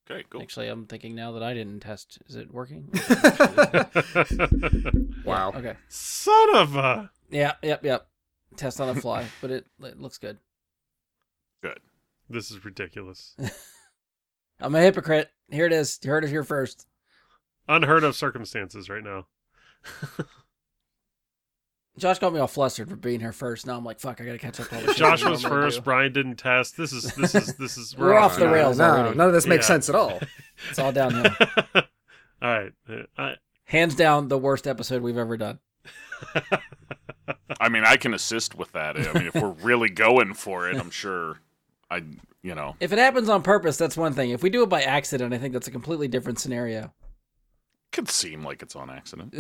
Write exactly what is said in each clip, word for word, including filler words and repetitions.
Okay, cool. Actually, I'm thinking now that I didn't test. Is it working? Wow. Yeah, okay. Son of a... Yeah, yep, yep. Test on the fly, but it, it looks good. Good. This is ridiculous. I'm a hypocrite. Here it is. You heard it here first. Unheard of circumstances right now. Josh got me all flustered for being here first. Now I'm like, fuck, I gotta catch up to all the shit Josh I was normally first. do. Brian didn't test. This is this is this is We're off the No, rails No, already. none of this makes Yeah. sense at all. It's all downhill. All right. Uh, I, Hands down, the worst episode we've ever done. I mean, I can assist with that. I mean, if we're really going for it, I'm sure I, you know. If it happens on purpose, that's one thing. If we do it by accident, I think that's a completely different scenario. Could seem like it's on accident.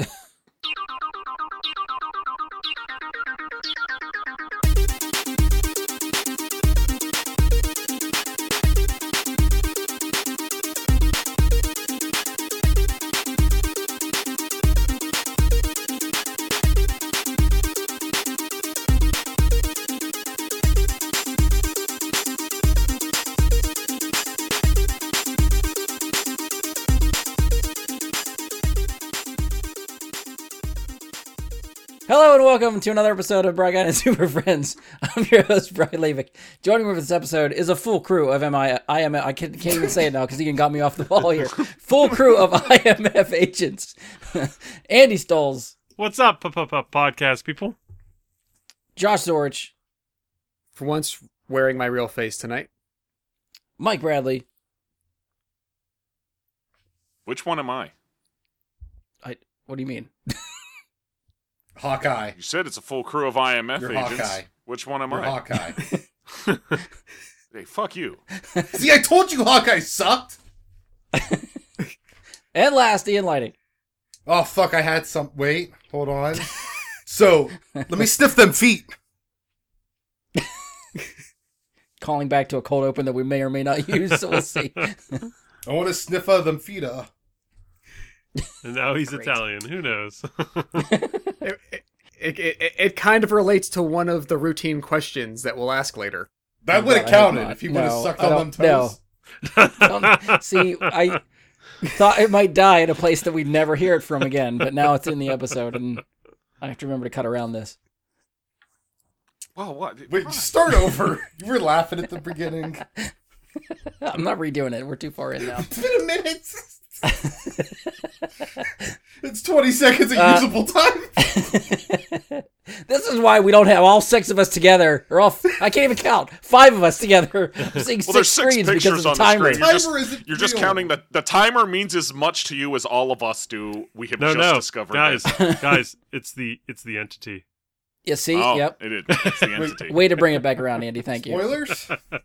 Hello and welcome to another episode of Brian and Super Friends. I'm your host, Brian Levick. Joining me for this episode is a full crew of M I, I M F. I can't, can't even say it now because Ian got me off the ball here. Full crew of I M F agents. Andy Stoles. what's up, podcast people? Josh Zorich. For once, wearing my real face tonight. Mike Bradley. Which one am I? I. What do you mean? Hawkeye. You said it's a full crew of I M F You're agents. Hawkeye. Which one am You're I? Hawkeye. Hey, fuck you. See, I told you Hawkeye sucked. And last, Ian Lighting. Oh, fuck, I had some... Wait, hold on. So, let me sniff them feet. Calling back to a cold open that we may or may not use, so we'll see. I want to sniff uh, them feet. Uh. And now he's Great. Italian. Who knows? It, it, it, it kind of relates to one of the routine questions that we'll ask later. That would have God, I hope counted not. if you would have No, sucked I on them don't- toes. Um, see, I thought it might die in a place that we'd never hear it from again, but now it's in the episode, and I have to remember to cut around this. Well, what? Wait, just start over. You were laughing at the beginning. I'm not redoing it. We're too far in now. It's been a minute. It's twenty seconds of Uh, usable time. This is why we don't have all six of us together, or all f- I can't even count. Five of us together. I'm seeing Well, there's six six screens because pictures of the on the timer. screen. You're just, Timer isn't you're just real. counting that the timer means as much to you as all of us do. We have No, just no, discovered guys, this. guys, it's the it's the entity. You see? Oh, Yep. it is. It's the entity. Way to bring it back around, Andy. Thank you. Spoilers?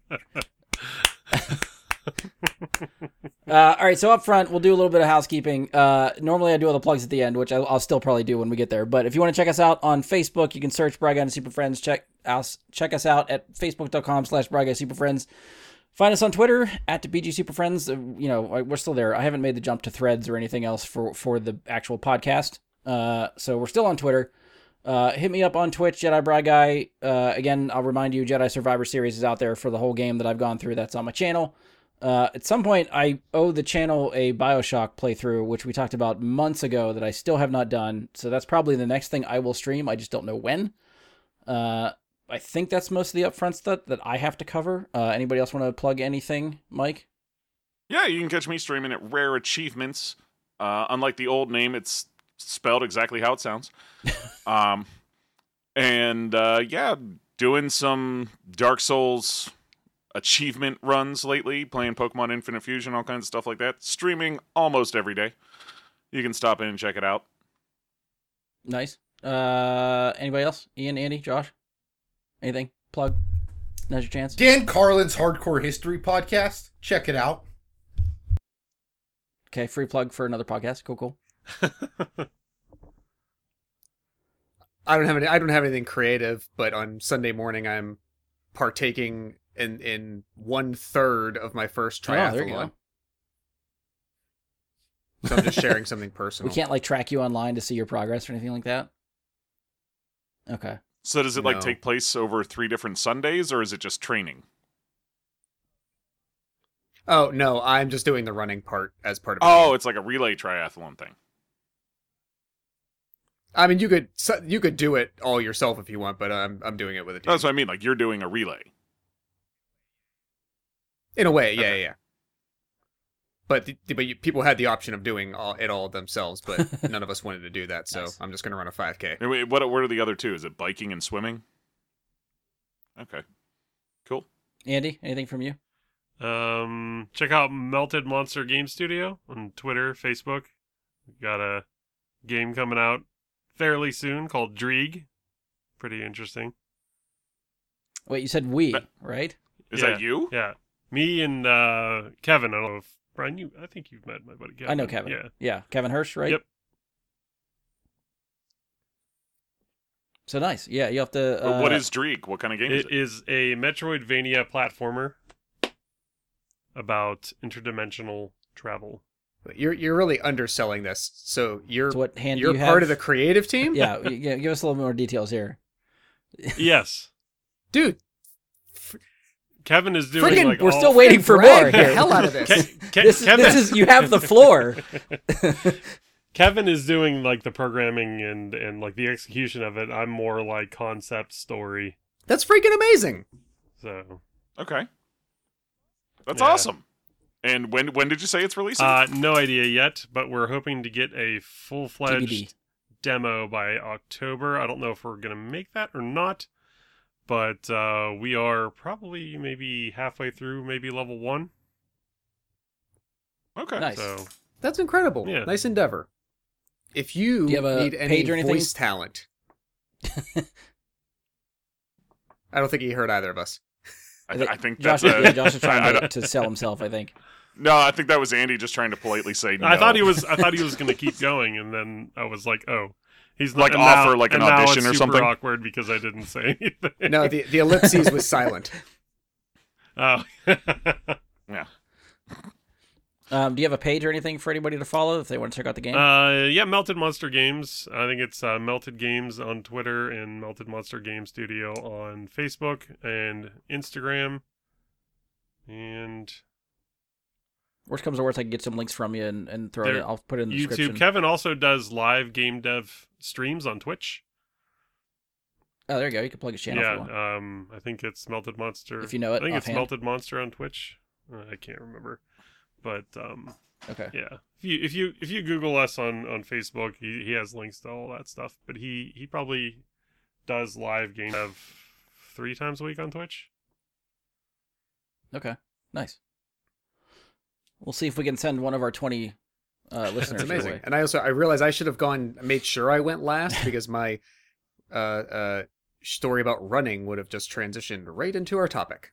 Uh, all right, so up front, we'll do a little bit of housekeeping. Uh, normally, I do all the plugs at the end, which I'll, I'll still probably do when we get there. But if you want to check us out on Facebook, you can search Bry Guy and Super Friends. Check us, check us out at facebook.com slash Bry Guy Super Friends. Find us on Twitter at B G Super Friends. Uh, you know, we're still there. I haven't made the jump to Threads or anything else for, for the actual podcast. Uh, so we're still on Twitter. Uh, hit me up on Twitch, Jedi Bry Guy. Uh, again, I'll remind you, Jedi Survivor Series is out there for the whole game that I've gone through. That's on my channel. Uh, at some point, I owe the channel a Bioshock playthrough, which we talked about months ago that I still have not done. So that's probably the next thing I will stream. I just don't know when. Uh, I think that's most of the upfront stuff that I have to cover. Uh, anybody else want to plug anything, Mike? Yeah, you can catch me streaming at Rare Achievements. Uh, unlike the old name, it's spelled exactly how it sounds. um, and uh, yeah, doing some Dark Souls achievement runs lately, playing Pokemon Infinite Fusion, all kinds of stuff like that. Streaming almost every day. You can stop in and check it out. Nice. Uh, anybody else? Ian, Andy, Josh? Anything? Plug? Now's your chance. Dan Carlin's Hardcore History Podcast. Check it out. Okay, free plug for another podcast. Cool, cool. I don't have any, I don't have anything creative, but on Sunday morning I'm partaking in in one third of my first Oh, there you triathlon. go. So I'm just sharing something We personal. can't like track you online to see your progress or anything like that? Okay. So does it like No. take place over three different Sundays, or is it just training? Oh no, I'm just doing the running part as part of. the Oh, game. it's like a relay triathlon thing. I mean, you could so- you could do it all yourself if you want, but I'm I'm doing it with a team. That's what I mean. Like you're doing a relay. In a way, yeah, Okay. yeah. yeah. But the, but you, people had the option of doing all, it all themselves, but none of us wanted to do that. So Nice. I'm just going to run a five K. And wait, what? What are the other two? Is it biking and swimming? Okay, cool. Andy, anything from you? Um, check out Melted Monster Game Studio on Twitter, Facebook. We've got a game coming out fairly soon called Dreeg. Pretty interesting. Wait, you said we, But- right? Is Yeah. that you? Yeah, me and uh, Kevin. I don't know if Brian. You, I think you've met my buddy Kevin. I know Kevin. Yeah. Yeah, Kevin Hirsch, right? Yep. So nice. Yeah, you have to. But Uh, what is Dreeg? What kind of game is It it? is a Metroidvania platformer about interdimensional travel. You're you're really underselling this. So you're So what hand do you're you part have? of the creative team. Yeah, y- yeah, give us a little more details here. Yes, dude. Kevin is doing. Friggin' like we're all- still waiting for Brag more the here. hell out of this. Ke- Ke- This is, Kevin, this is you have the floor. Kevin is doing like the programming and and like the execution of it. I'm more like concept story. That's freaking amazing. So Okay, that's Yeah. awesome. And when when did you say it's releasing? uh, no idea yet, but we're hoping to get a full T B D. fledged demo by October. I don't know if we're gonna make that or not, but uh, we are probably maybe halfway through, maybe level one. okay. Nice. So That's incredible. Yeah. Nice endeavor. If you, Do you have a need any page or anything? voice talent, I don't think he heard either of us. I, th- I think Josh, that's a, yeah, Josh is I- I trying to, don't- to sell himself, I think. No, I think that was Andy just trying to politely say no. I thought he was. I thought he was gonna keep going, and then I was like, oh. He's not, Like and offer, now- like, an and now audition it's or super something? awkward because I didn't say anything. No, the the ellipses was silent. Oh. Yeah. Um, do you have a page or anything for anybody to follow if they want to check out the game? uh, yeah, Melted Monster Games. I think it's uh, Melted Games on Twitter and Melted Monster Game Studio on Facebook and Instagram. And Worst comes to worst, I can get some links from you and, and throw it. There- In. I'll put it in the description. YouTube. Kevin also does live game dev streams on Twitch. Oh, there you go. You can plug his channel if you want. Yeah, um, I think it's Melted Monster. If you know it I think it's offhand. Melted Monster on Twitch. Uh, I can't remember, but um, Okay. yeah. If you if you if you Google us on, on Facebook, he, he has links to all that stuff. But he, he probably does live game dev three times a week on Twitch. Okay. Nice. We'll see if we can send one of our twenty uh, listeners That's your amazing. way. And I also I realized I should have gone made sure I went last because my uh uh story about running would have just transitioned right into our topic.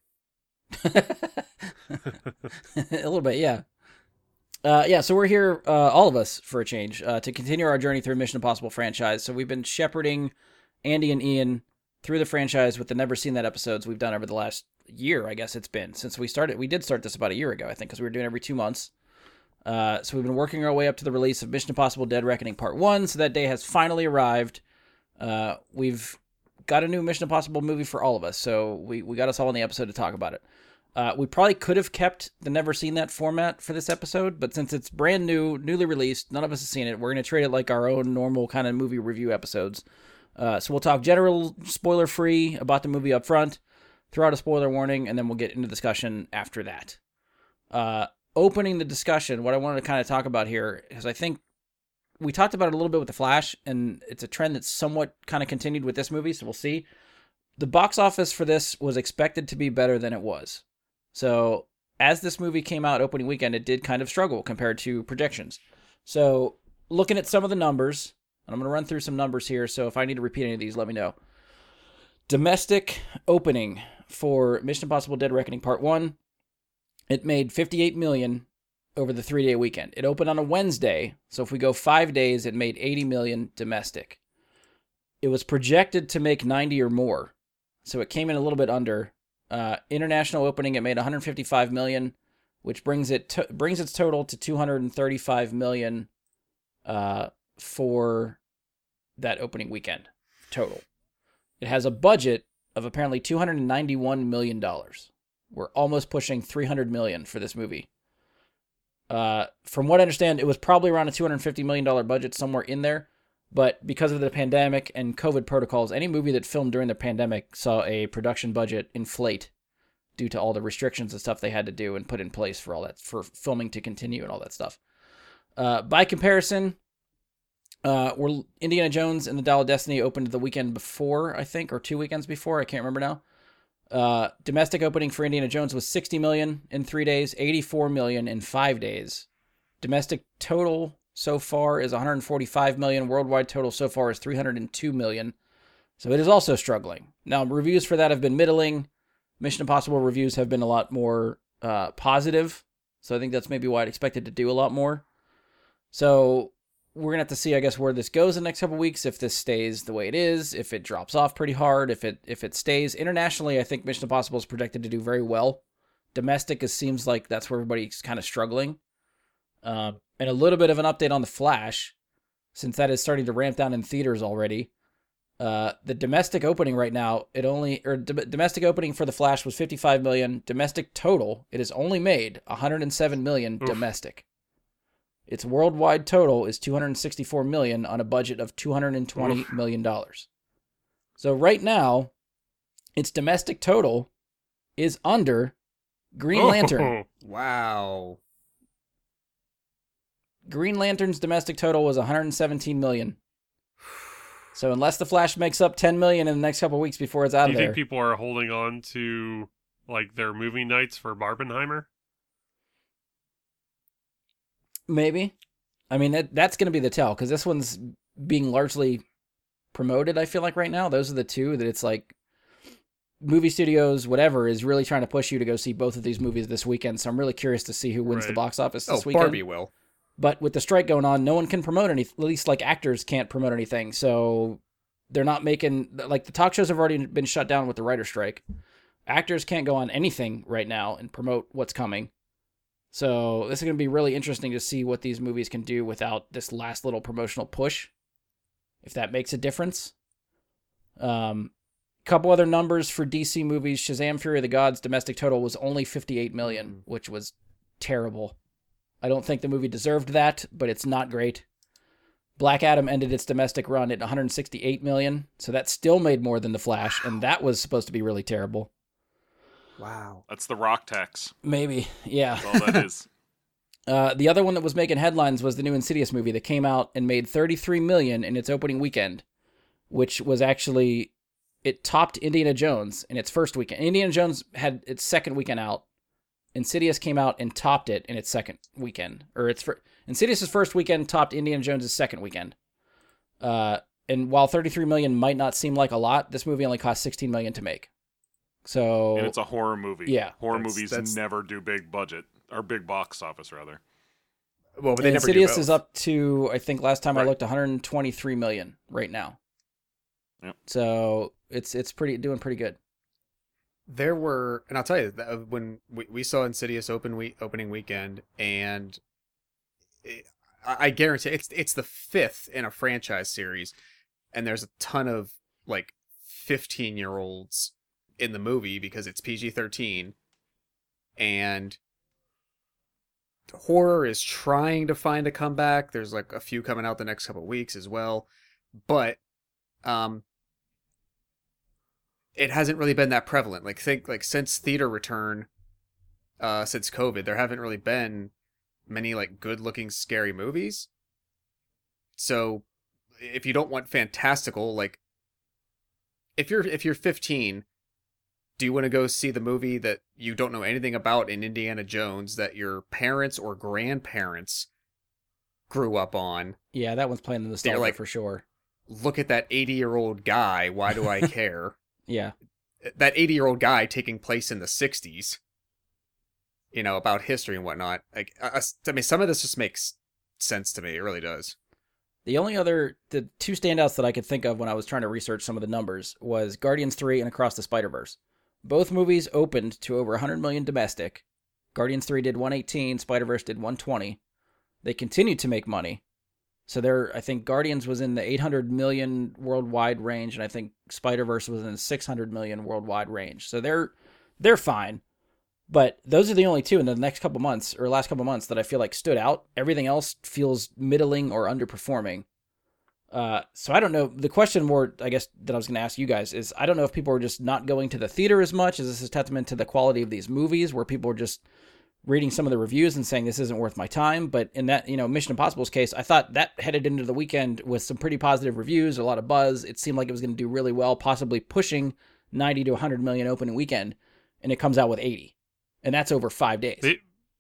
A little bit, yeah. Uh, yeah, so we're here, uh, all of us, for a change, uh, to continue our journey through Mission Impossible franchise. So we've been shepherding Andy and Ian through the franchise with the Never Seen That episodes we've done over the last year, I guess it's been, since we started. We did start this about a year ago, I think, because we were doing every two months. Uh, so we've been working our way up to the release of Mission Impossible Dead Reckoning Part one, so that day has finally arrived. Uh, we've got a new Mission Impossible movie for all of us, so we, we got us all in the episode to talk about it. Uh, we probably could have kept the Never Seen That format for this episode, but since it's brand new, newly released, none of us have seen it, we're going to treat it like our own normal kind of movie review episodes. Uh, so we'll talk general spoiler-free about the movie up front, throw out a spoiler warning, and then we'll get into discussion after that. Uh, opening the discussion, what I wanted to kind of talk about here, is I think we talked about it a little bit with The Flash, and it's a trend that's somewhat kind of continued with this movie, so we'll see. The box office for this was expected to be better than it was. So, as this movie came out opening weekend, it did kind of struggle compared to projections. So, looking at some of the numbers, and I'm going to run through some numbers here, so if I need to repeat any of these, let me know. Domestic opening for Mission Impossible Dead Reckoning Part one, it made fifty-eight million dollars over the three-day weekend. It opened on a Wednesday, so if we go five days, it made eighty million dollars domestic. It was projected to make ninety or more, so it came in a little bit under. Uh, international opening, it made one hundred fifty-five million dollars, which brings it to, brings its total to two hundred thirty-five million dollars uh, for that opening weekend total. It has a budget of apparently two hundred ninety-one million dollars. We're almost pushing three hundred million dollars for this movie. Uh, from what I understand, it was probably around a two hundred fifty million dollars budget, somewhere in there. But because of the pandemic and COVID protocols, any movie that filmed during the pandemic saw a production budget inflate due to all the restrictions and stuff they had to do and put in place for all that, for filming to continue and all that stuff. Uh, by comparison, uh, we're, Indiana Jones and the Dial of Destiny opened the weekend before, I think, or two weekends before. I can't remember now. Uh, domestic opening for Indiana Jones was sixty million dollars in three days, eighty-four million dollars in five days. Domestic total so far is one hundred forty-five million dollars. Worldwide total so far is three hundred two million dollars. So it is also struggling. Now, reviews for that have been middling. Mission Impossible reviews have been a lot more uh, positive. So I think that's maybe why I'd expect it to do a lot more. So we're going to have to see, I guess, where this goes in the next couple of weeks, if this stays the way it is, if it drops off pretty hard, if it if it stays. Internationally, I think Mission Impossible is projected to do very well. Domestic, it seems like that's where everybody's kind of struggling. Um, and a little bit of an update on The Flash, since that is starting to ramp down in theaters already. Uh, the domestic opening right now, it only, or d- domestic opening for The Flash was fifty-five million dollars. Domestic total, it has only made one hundred seven million dollars domestic. Its worldwide total is two hundred sixty-four million dollars on a budget of two hundred twenty million dollars. So right now, its domestic total is under Green Lantern. Wow. Green Lantern's domestic total was one hundred seventeen million dollars. So unless The Flash makes up ten million dollars in the next couple of weeks before it's out Do of you there. think people are holding on to like their movie nights for Barbenheimer? Maybe. I mean, that, that's going to be the tell, because this one's being largely promoted, I feel like, right now. Those are the two that it's like movie studios, whatever, is really trying to push you to go see both of these movies this weekend. So I'm really curious to see who wins Right. the box office Oh, this weekend. Barbie will. But with the strike going on, no one can promote any, at least like actors can't promote anything. So they're not making, like the talk shows have already been shut down with the writer strike. Actors can't go on anything right now and promote what's coming. So this is going to be really interesting to see what these movies can do without this last little promotional push, if that makes a difference. Um, couple other numbers for D C movies. Shazam! Fury of the Gods domestic total was only fifty-eight million dollars, which was terrible. I don't think the movie deserved that, but it's not great. Black Adam ended its domestic run at one hundred sixty-eight million dollars, so that still made more than The Flash, and that was supposed to be really terrible. Wow. That's the Rock tax. Maybe, yeah. That's all that is. Uh, the other one that was making headlines was the new Insidious movie that came out and made thirty-three million dollars in its opening weekend, which was actually, it topped Indiana Jones in its first weekend. Indiana Jones had its second weekend out. Insidious came out and topped it in its second weekend. Or its fir- Insidious's first weekend topped Indiana Jones' second weekend. Uh, and while thirty-three million dollars might not seem like a lot, this movie only cost sixteen million dollars to make. So And it's a horror movie. Yeah. Horror That's- movies that's- never do big budget, or big box office, rather. Well, but they and never do Insidious both. is up to, I think last time I Right. looked, one hundred twenty-three million dollars right now. Yep. So it's it's pretty doing pretty good. There were, and I'll tell you, that uh, when we, we saw Insidious open week opening weekend, and it, I I guarantee it's it's the fifth in a franchise series, and there's a ton of like fifteen year olds in the movie because it's P G thirteen, and horror is trying to find a comeback. There's like a few coming out the next couple of weeks as well, but um. it hasn't really been that prevalent. Like think like since theater return, uh, since COVID, there haven't really been many like good looking scary movies. So if you don't want fantastical, like if you're if you're fifteen, do you want to go see the movie that you don't know anything about in Indiana Jones that your parents or grandparents grew up on? Yeah, that one's playing the nostalgia like- for sure. Look at that eighty year old guy. Why do I care? Yeah. That eighty year old guy taking place in the sixties, you know, about history and whatnot. Like, I, I mean, some of this just makes sense to me. It really does. The only other, the two standouts that I could think of when I was trying to research some of the numbers was Guardians three and Across the Spider-Verse. Both movies opened to over one hundred million domestic. Guardians three did one eighteen, Spider-Verse did one twenty. They continued to make money. So they're, I think Guardians was in the eight hundred million worldwide range, and I think Spider-Verse was in the six hundred million worldwide range. So they're they're fine. But those are the only two in the next couple months or last couple months that I feel like stood out. Everything else feels middling or underperforming. Uh, so I don't know. The question more, I guess, that I was going to ask you guys is, I don't know if people are just not going to the theater as much, as this is testament to the quality of these movies, where people are just reading some of the reviews and saying this isn't worth my time. But in that, you know, Mission Impossible's case, I thought that headed into the weekend with some pretty positive reviews, a lot of buzz. It seemed like it was going to do really well, possibly pushing ninety to one hundred million opening weekend, and it comes out with eighty. And that's over five days. They,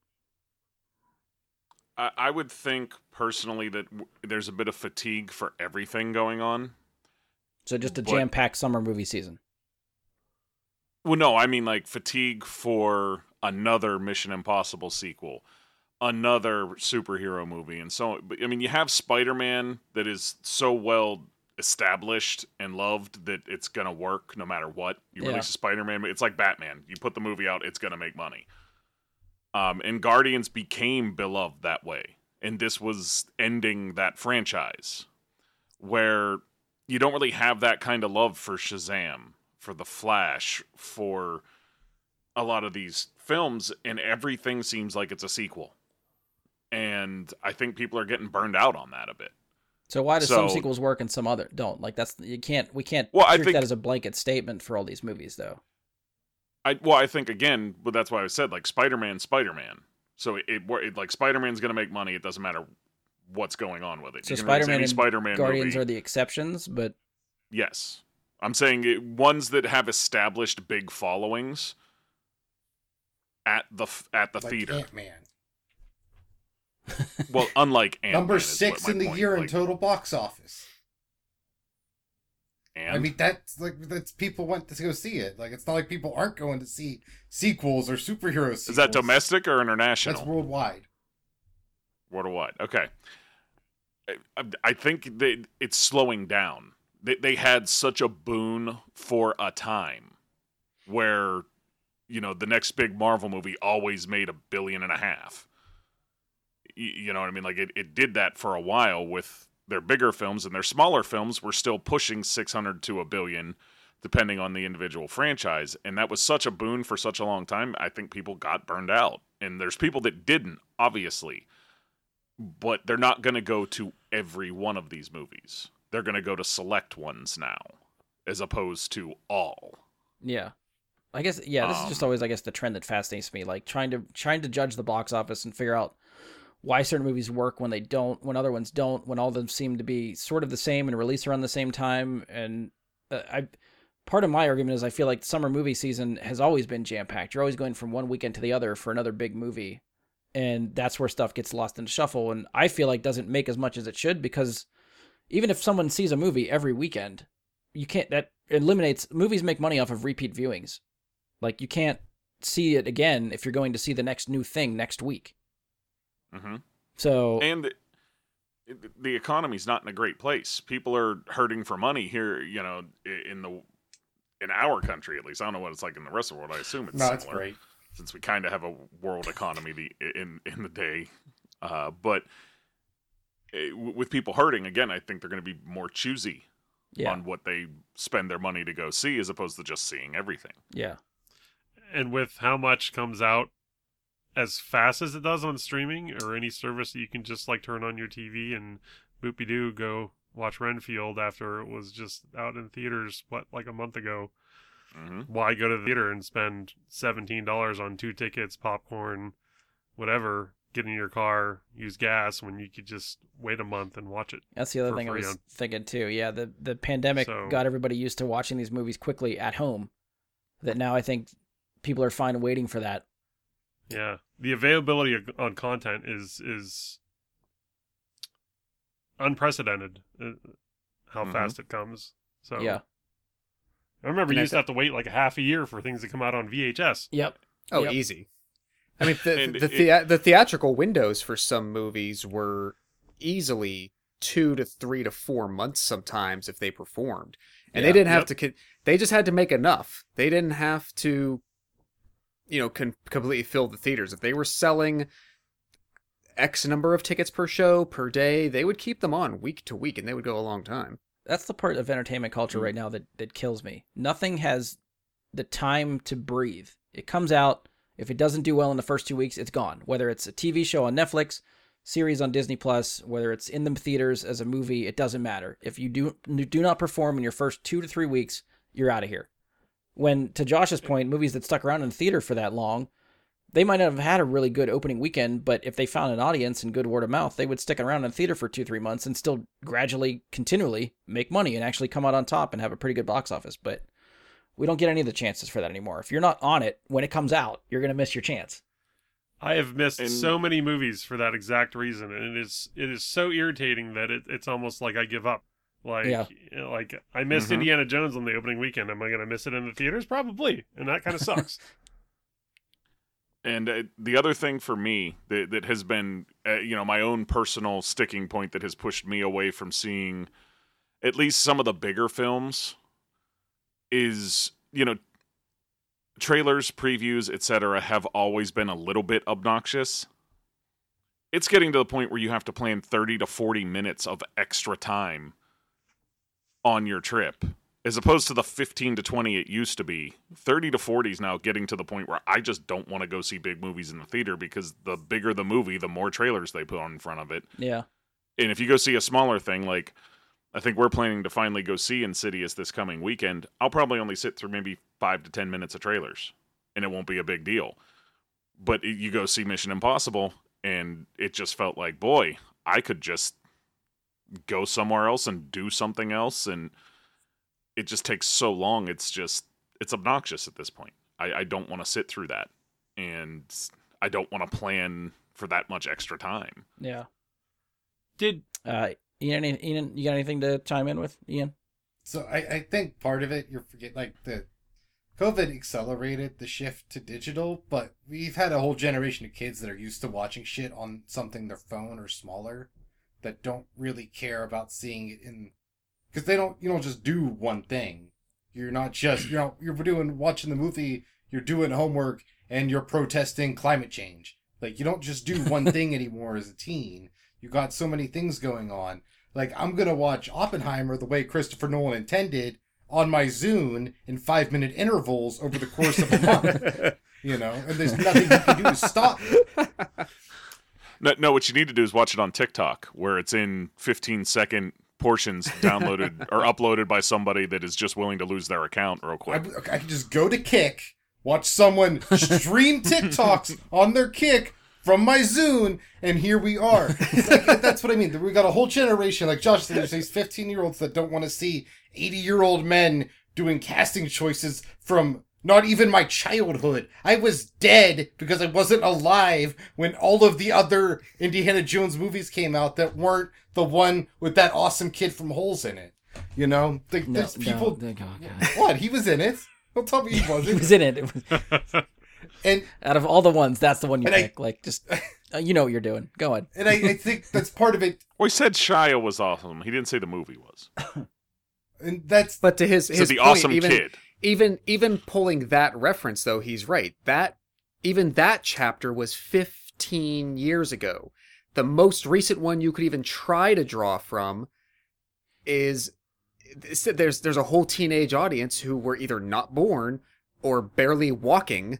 I, I would think personally that w- there's a bit of fatigue for everything going on. So just a But- jam-packed summer movie season. Well, no, I mean like fatigue for another Mission Impossible sequel, another superhero movie, and so. But I mean, you have Spider-Man that is so well established and loved that it's gonna work no matter what. You Yeah. release a Spider-Man, it's like Batman. You put the movie out, it's gonna make money. Um, and Guardians became beloved that way, and this was ending that franchise, where you don't really have that kind of love for Shazam, for The Flash, for a lot of these films, and everything seems like it's a sequel. And I think people are getting burned out on that a bit. So why do some So- sequels work and some other don't? Like that's you can't we can't Well, I treat think- that as a blanket statement for all these movies though. I well, I think again, but that's why I said like Spider-Man, Spider-Man. So it, it, it like Spider-Man's going to make money. It doesn't matter what's going on with it. So You can release Spider-Man any and Spider-Man Guardians movie. are the exceptions, but Yes, I'm saying it, ones that have established big followings at the f- at the Like theater. Ant-Man. Well, unlike Ant-Man Number is six what my in the point, year in like, total box office. And I mean, that's like that's people went to go see it. Like, it's not like people aren't going to see sequels or superhero sequels. is that domestic or international? That's worldwide. Worldwide. Okay. I, I think that it's slowing down. They, they had such a boon for a time where, you know, the next big Marvel movie always made a billion and a half. You, you know what I mean? Like, it, it did that for a while with their bigger films, and their smaller films were still pushing six hundred to a billion, depending on the individual franchise. And that was such a boon for such a long time. I think people got burned out. And there's people that didn't, obviously. But they're not going to go to every one of these movies. They're going to go to select ones now, as opposed to all. yeah. I guess yeah, this is just Um, always I guess the trend that fascinates me, like trying to trying to judge the box office and figure out why certain movies work when they don't, when other ones don't, when all of them seem to be sort of the same and released around the same time. And uh, I, part of my argument is I feel like summer movie season has always been jam packed. You're always going from one weekend to the other for another big movie, and that's where stuff gets lost in the shuffle. And I feel like doesn't make as much as it should, because even if someone sees a movie every weekend, you can't. That eliminates movies make money off of repeat viewings. Like you can't see it again if you're going to see the next new thing next week. Mm-hmm. So And the, the economy's not in a great place. People are hurting for money here, you know, in the in our country at least. I don't know what it's like in the rest of the world. I assume it's No, similar, it's great. since we kind of have a world economy the, in in the day. Uh, but eh, w- with people hurting, again, I think they're going to be more choosy yeah, on what they spend their money to go see, as opposed to just seeing everything. yeah. And with how much comes out as fast as it does on streaming or any service that you can just like turn on your T V and boopy doo go watch Renfield after it was just out in theaters what like a month ago. Mm-hmm. Why go to the theater and spend seventeen dollars on two tickets, popcorn, whatever, get in your car, use gas when you could just wait a month and watch it? That's the other for thing I free was on- thinking too. Yeah, the the pandemic So- got everybody used to watching these movies quickly at home. That now I think people are fine waiting for that. Yeah, the availability of, on content is is unprecedented. Uh, how Mhm. fast it comes. So Yeah. I remember And you I used to have to wait like a half a year for things to come out on V H S. Yep. Oh, Yep. easy. I mean, the And the, it- thea- the theatrical windows for some movies were easily two to three to four months sometimes if they performed, and Yeah. they didn't have Yep. to. Con- they just had to make enough. They didn't have to, you know, con- completely fill the theaters. If they were selling X number of tickets per show per day, they would keep them on week to week, and they would go a long time. That's the part of entertainment culture Mm. right now that, that kills me. Nothing has the time to breathe. It comes out, If it doesn't do well in the first two weeks, it's gone. Whether it's a T V show on Netflix, series on Disney Plus, whether it's in the theaters as a movie, it doesn't matter. If you do do not perform in your first two to three weeks, you're out of here. When, to Josh's point, movies that stuck around in the theater for that long, they might not have had a really good opening weekend, but if they found an audience and good word of mouth, they would stick around in the theater for two, three months and still gradually, continually make money and actually come out on top and have a pretty good box office. But we don't get any of the chances for that anymore. If you're not on it when it comes out, you're going to miss your chance. I have missed And- so many movies for that exact reason, and it is it is so irritating that it, it's almost like I give up. Like, Yeah. you know, like I missed Mhm. Indiana Jones on the opening weekend. Am I going to miss it in the theaters? Probably, and that kind of sucks. And uh, the other thing for me that, that has been, uh, you know, my own personal sticking point that has pushed me away from seeing at least some of the bigger films is, you know, trailers, previews, et cetera have always been a little bit obnoxious. It's getting to the point where you have to plan thirty to forty minutes of extra time on your trip. As opposed to the fifteen to twenty it used to be, thirty to forty is now getting to the point where I just don't want to go see big movies in the theater because the bigger the movie, the more trailers they put on in front of it. Yeah. And if you go see a smaller thing, like I think we're planning to finally go see Insidious this coming weekend, I'll probably only sit through maybe five to ten minutes of trailers, and it won't be a big deal. But you go see Mission Impossible, and it just felt like, boy, I could just go somewhere else and do something else, and it just takes so long. It's just, it's obnoxious at this point. I, I don't want to sit through that. And I don't want to plan for that much extra time. Yeah. Did Uh, Ian, any- Ian, you got anything to chime in with, Ian? So I, I think part of it, you're forgetting, like, the COVID accelerated the shift to digital, but we've had a whole generation of kids that are used to watching shit on something their phone or smaller that don't really care about seeing it in, because they don't, you don't just do one thing. You're not just, you know, you're doing, watching the movie, you're doing homework, and you're protesting climate change. Like, you don't just do one thing anymore as a teen. You got so many things going on. Like, I'm going to watch Oppenheimer the way Christopher Nolan intended on my Zune in five minute intervals over the course of a month. You know, and there's nothing you can do to stop it. No, no, what you need to do is watch it on TikTok, where it's in fifteen second portions downloaded or uploaded by somebody that is just willing to lose their account real I, quick. I can just go to Kick, watch someone stream TikToks on their Kick from my Zune, and here we are. Like, that's what I mean. We got a whole generation, like Josh said, there's these fifteen-year-olds that don't want to see eighty-year-old men doing casting choices from not even my childhood. I was dead because I wasn't alive when all of the other Indiana Jones movies came out that weren't the one with that awesome kid from Holes in it. You know? Like, No, there's people... no, oh, God. What? He was in it. Don't tell me he He wasn't. was in it. It was- And Out of all the ones, that's the one you And I- pick. Like, just, uh, you know what you're doing. Go on. and I, I think that's part of it. Well, he said Shia was awesome. He didn't say the movie was. And that's... But to his So his the point, awesome even, kid. even even pulling that reference though, he's right. That even that chapter was fifteen years ago. The most recent one you could even try to draw from is there's there's a whole teenage audience who were either not born or barely walking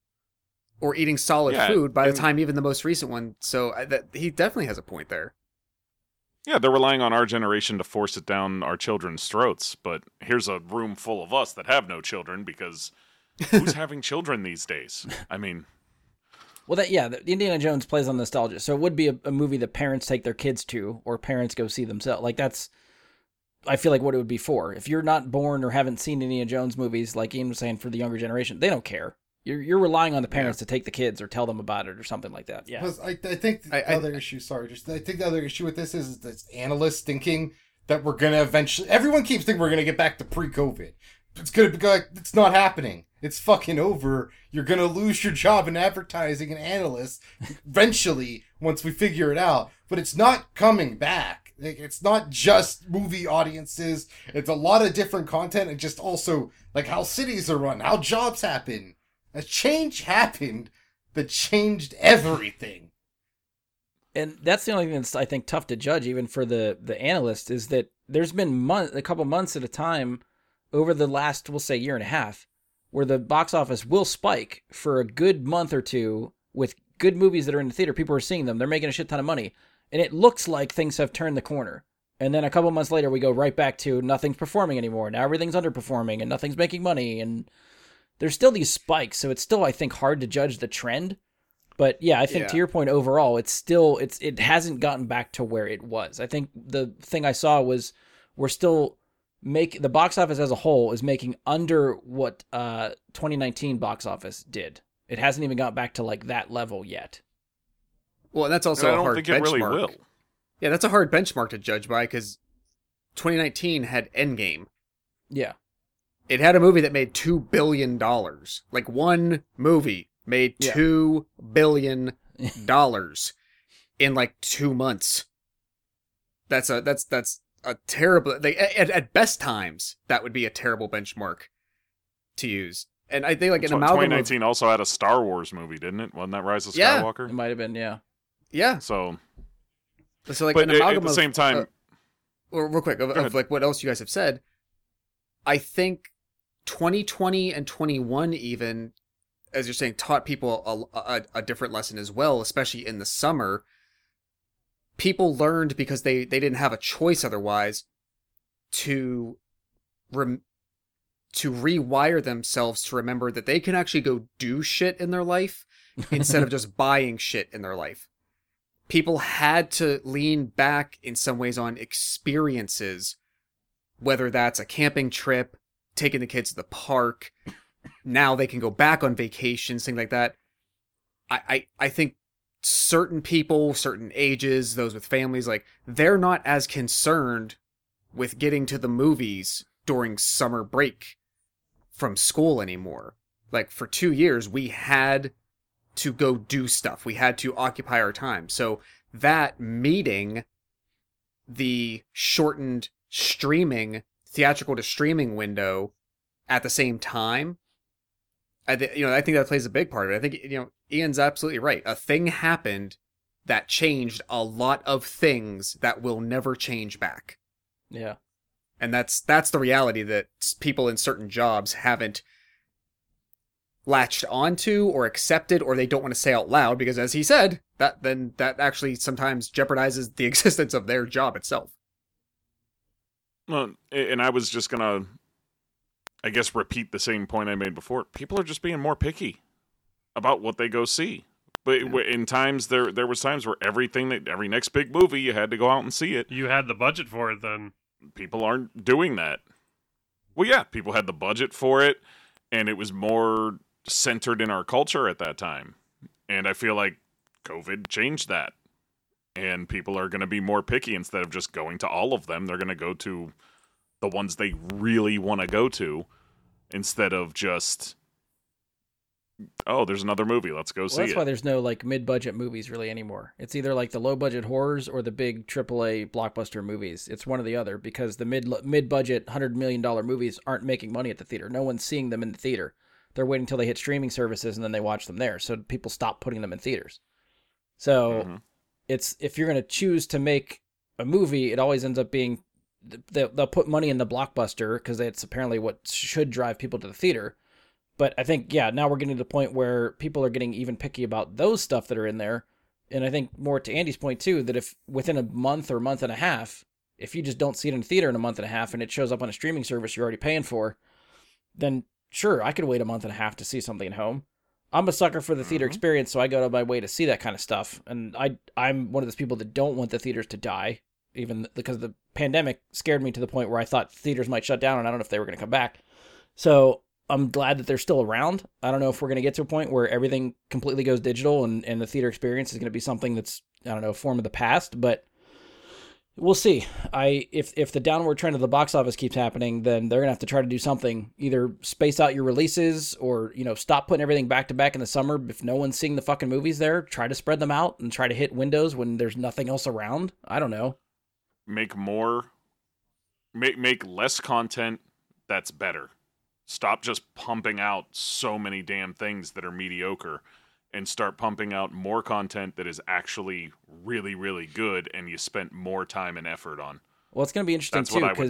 or eating solid Yeah, food by the and- time even the most recent one. So I, that he definitely has a point there. Yeah, they're relying on our generation to force it down our children's throats. But here's a room full of us that have no children because who's having children these days? I mean, Well, that yeah, the Indiana Jones plays on nostalgia, so it would be a, a movie that parents take their kids to, or parents go see themselves. Like that's, I feel like what it would be for. If you're not born or haven't seen Indiana Jones movies, like Ian was saying, for the younger generation, they don't care. You're you're relying on the parents to take the kids or tell them about it or something like that. Yeah, Plus, I, I think the I- I- other issue, sorry, just I think the other issue with this is, is this analysts thinking that we're gonna eventually. Everyone keeps thinking we're gonna get back to pre-COVID. It's gonna be like it's not happening. It's fucking over. You're gonna lose your job in advertising and analysts eventually once we figure it out. But it's not coming back. Like, it's not just movie audiences. It's a lot of different content and just also like how cities are run, how jobs happen. A change happened that changed everything. and that's the only thing that's I think tough to judge, even for the the analyst, is that there's been month, a couple months at a time over the last, we'll say, year and a half, where the box office will spike for a good month or two with good movies that are in the theater. People are seeing them. They're making a shit ton of money. And it looks like things have turned the corner. And then a couple months later, we go right back to nothing's performing anymore. Now everything's underperforming and nothing's making money. And there's still these spikes. So it's still, I think, hard to judge the trend. But yeah, I think Yeah. to your point overall, it's still, it's it hasn't gotten back to where it was. I think the thing I saw was we're still make the box office as a whole is making under what uh twenty nineteen box office did. It hasn't even got back to like that level yet. Well, and that's also And I a don't hard think benchmark. it really will. Yeah, that's a hard benchmark to judge by because twenty nineteen had Endgame. Yeah. It had a movie that made two billion dollars. Like one movie made Yeah. two billion dollars in like two months. That's a that's that's a terrible. Like at, at best times, that would be a terrible benchmark to use. And I think like an Tw- amalgam twenty of, nineteen also had a Star Wars movie, didn't it? Wasn't that Rise of Yeah. Skywalker? It might have been, yeah. yeah. So, So like but an at- amalgam at the of, same time, uh, or real quick of, Go of ahead. like what else you guys have said. I think twenty twenty and twenty-one even, as you're saying, taught people a, a, a different lesson as well, especially in the summer. People learned because they, they didn't have a choice otherwise to rem- to rewire themselves to remember that they can actually go do shit in their life instead of just buying shit in their life. People had to lean back in some ways on experiences, whether that's a camping trip, taking the kids to the park. Now they can go back on vacations, things like that. I, I, I think certain people, certain ages, those with families, like they're not as concerned with getting to the movies during summer break from school anymore. Like for two years, we had to go do stuff. We had to occupy our time. So that meeting the shortened streaming, theatrical to streaming window at the same time, I th- you know, I think that plays a big part of it. I think, you know, Ian's absolutely right. A thing happened that changed a lot of things that will never change back. Yeah. And that's that's the reality that s- people in certain jobs haven't latched onto or accepted, or they don't want to say out loud because, as he said, that then that actually sometimes jeopardizes the existence of their job itself. well, and I was just gonna, I guess, repeat the same point I made before. People are just being more picky about what they go see. But Yeah. in times there, there was times where everything that every next big movie you had to go out and see it. You had the budget for it then. People aren't doing that. Well, yeah, people had the budget for it, and it was more centered in our culture at that time. And I feel like COVID changed that. And people are going to be more picky instead of just going to all of them. They're going to go to the ones they really want to go to instead of just, oh, there's another movie. Let's go Well, see that's it. why there's no like mid-budget movies really anymore. It's either like the low-budget horrors or the big triple A blockbuster movies. It's one or the other because the mid mid-budget one hundred million dollars movies aren't making money at the theater. No one's seeing them in the theater. They're waiting until they hit streaming services and then they watch them there. So people stop putting them in theaters. So Mhm. it's if you're going to choose to make a movie, it always ends up being they'll, they'll put money in the blockbuster because it's apparently what should drive people to the theater. But I think, yeah, now we're getting to the point where people are getting even picky about those stuff that are in there. And I think more to Andy's point, too, that if within a month or month and a half, if you just don't see it in theater in a month and a half and it shows up on a streaming service you're already paying for, then sure, I could wait a month and a half to see something at home. I'm a sucker for the theater Mhm. experience, so I go out of my way to see that kind of stuff. And I, I'm one of those people that don't want the theaters to die, even because the pandemic scared me to the point where I thought theaters might shut down and I don't know if they were going to come back. So I'm glad that they're still around. I don't know if we're going to get to a point where everything completely goes digital and, and the theater experience is going to be something that's, I don't know, a form of the past, but we'll see. I if if the downward trend of the box office keeps happening, then they're going to have to try to do something, either space out your releases or, you know, stop putting everything back to back in the summer. If no one's seeing the fucking movies there, try to spread them out and try to hit windows when there's nothing else around. I don't know. Make more, make make less content that's better. Stop just pumping out so many damn things that are mediocre and start pumping out more content that is actually really, really good and you spent more time and effort on. Well, it's going to be interesting That's too what I would because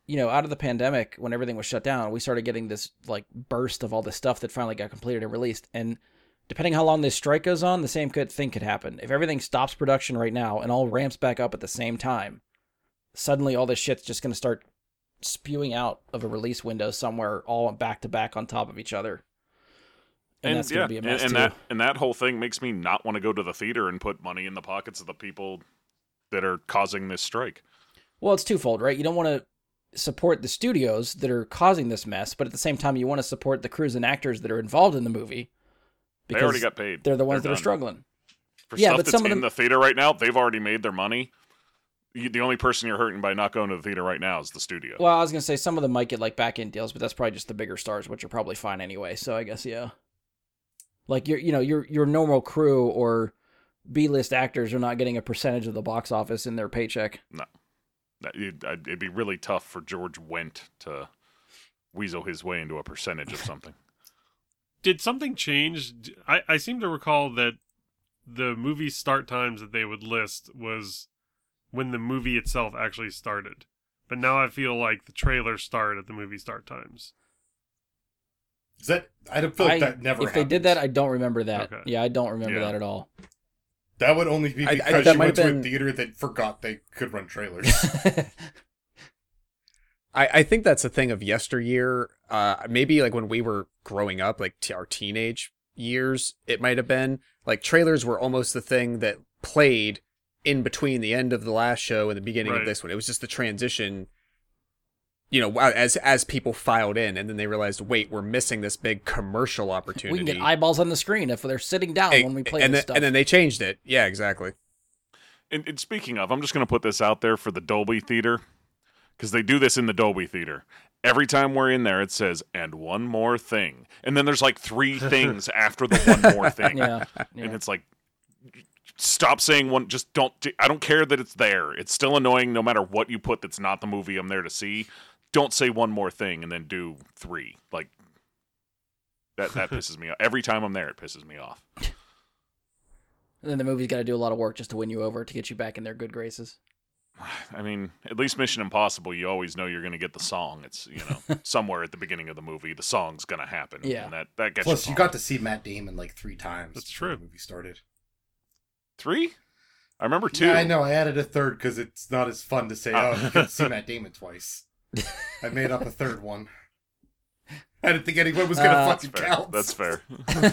you know, out of the pandemic, when everything was shut down, we started getting this like burst of all this stuff that finally got completed and released. And depending how long this strike goes on, the same good thing could happen. If everything stops production right now and all ramps back up at the same time, suddenly all this shit's just going to start spewing out of a release window somewhere, all back to back on top of each other. And, And, that's yeah, going to be a mess and, and too. that and that whole thing makes me not want to go to the theater and put money in the pockets of the people that are causing this strike. Well, it's twofold, right? You don't want to support the studios that are causing this mess, but at the same time, you want to support the crews and actors that are involved in the movie. They already got paid. They're the ones They're that are done. struggling. For Yeah, stuff but that's some of in them- the theater right now, they've already made their money. You, the only person you're hurting by not going to the theater right now is the studio. Well, I was going to say some of them might get like back-end deals, but that's probably just the bigger stars, which are probably fine anyway. So I guess, yeah. Like, your, you know, your your normal crew or B-list actors are not getting a percentage of the box office in their paycheck. No. That, it'd, it'd be really tough for George Wendt to weasel his way into a percentage of something. Did something change? D- I, I seem to recall that the movie start times that they would list was when the movie itself actually started. But now I feel like the trailers start at the movie start times. Is that? I don't feel like I- that never. If they did that, I don't remember that. Okay. Yeah, I don't remember Yeah. that at all. that would only be I- I- because that you might went have to a been- theater that forgot they could run trailers. I, I think that's a thing of yesteryear. Uh, maybe like when we were growing up, like t- our teenage years, it might have been like trailers were almost the thing that played in between the end of the last show and the beginning Right. of this one. It was just the transition, you know, as as people filed in, and then they realized, wait, we're missing this big commercial opportunity. We can get eyeballs on the screen if they're sitting down Hey, when we play and this then, stuff. and then they changed it. Yeah, exactly. And, and speaking of, I'm just going to put this out there for the Dolby Theater, because they do this in the Dolby Theater. Every time we're in there, it says, and one more thing. And then there's like three things after the one more thing. yeah. And yeah. it's like, stop saying one, just don't, I don't care that it's there. It's still annoying no matter what you put that's not the movie I'm there to see. Don't say one more thing and then do three. Like, that, that pisses me off. Every time I'm there, it pisses me off. And then the movie's got to do a lot of work just to win you over to get you back in their good graces. I mean, at least Mission Impossible, you always know you're going to get the song. It's, you know, somewhere at the beginning of the movie, the song's going to happen. Yeah. And that, that gets Plus, you you got to see Matt Damon like three times. That's before true. The movie started. Three? I remember two. Yeah, I know. I added a third because it's not as fun to say, "Oh, you can see Matt Damon twice." I made up a third one. I didn't think anyone was gonna Uh, That's fucking fair. count. That's fair.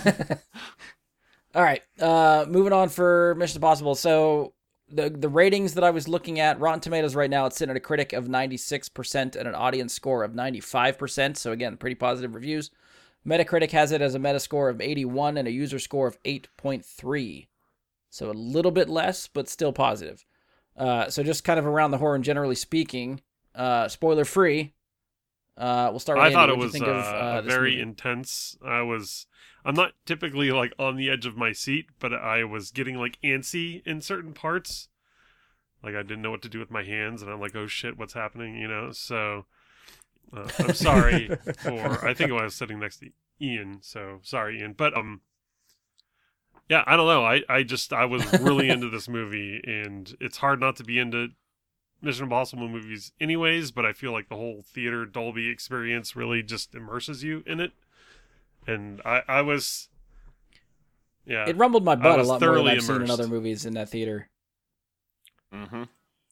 All right. Uh, moving on for Mission Impossible. So the the ratings that I was looking at, Rotten Tomatoes right now, it's sitting at a critic of ninety-six percent and an audience score of ninety-five percent. So again, pretty positive reviews. Metacritic has it as a Metascore of eighty-one and a user score of eight point three. So a little bit less, but still positive. Uh, so just kind of around the horn, generally speaking, uh, spoiler free. Uh, we'll start with I Andy. thought it What'd was you think of, uh, uh, this very movie? intense. I was, I'm not typically like on the edge of my seat, but I was getting like antsy in certain parts. Like I didn't know what to do with my hands, and I'm like, oh shit, what's happening? You know. So uh, I'm sorry for. I think I was sitting next to Ian, so sorry, Ian. But um, yeah, I don't know. I I just I was really into this movie, and it's hard not to be into Mission Impossible movies anyways, but I feel like the whole theater Dolby experience really just immerses you in it. And I, I was, yeah. It rumbled my butt a was lot more than thoroughly I've seen in immersed. other movies in that theater. Mm-hmm.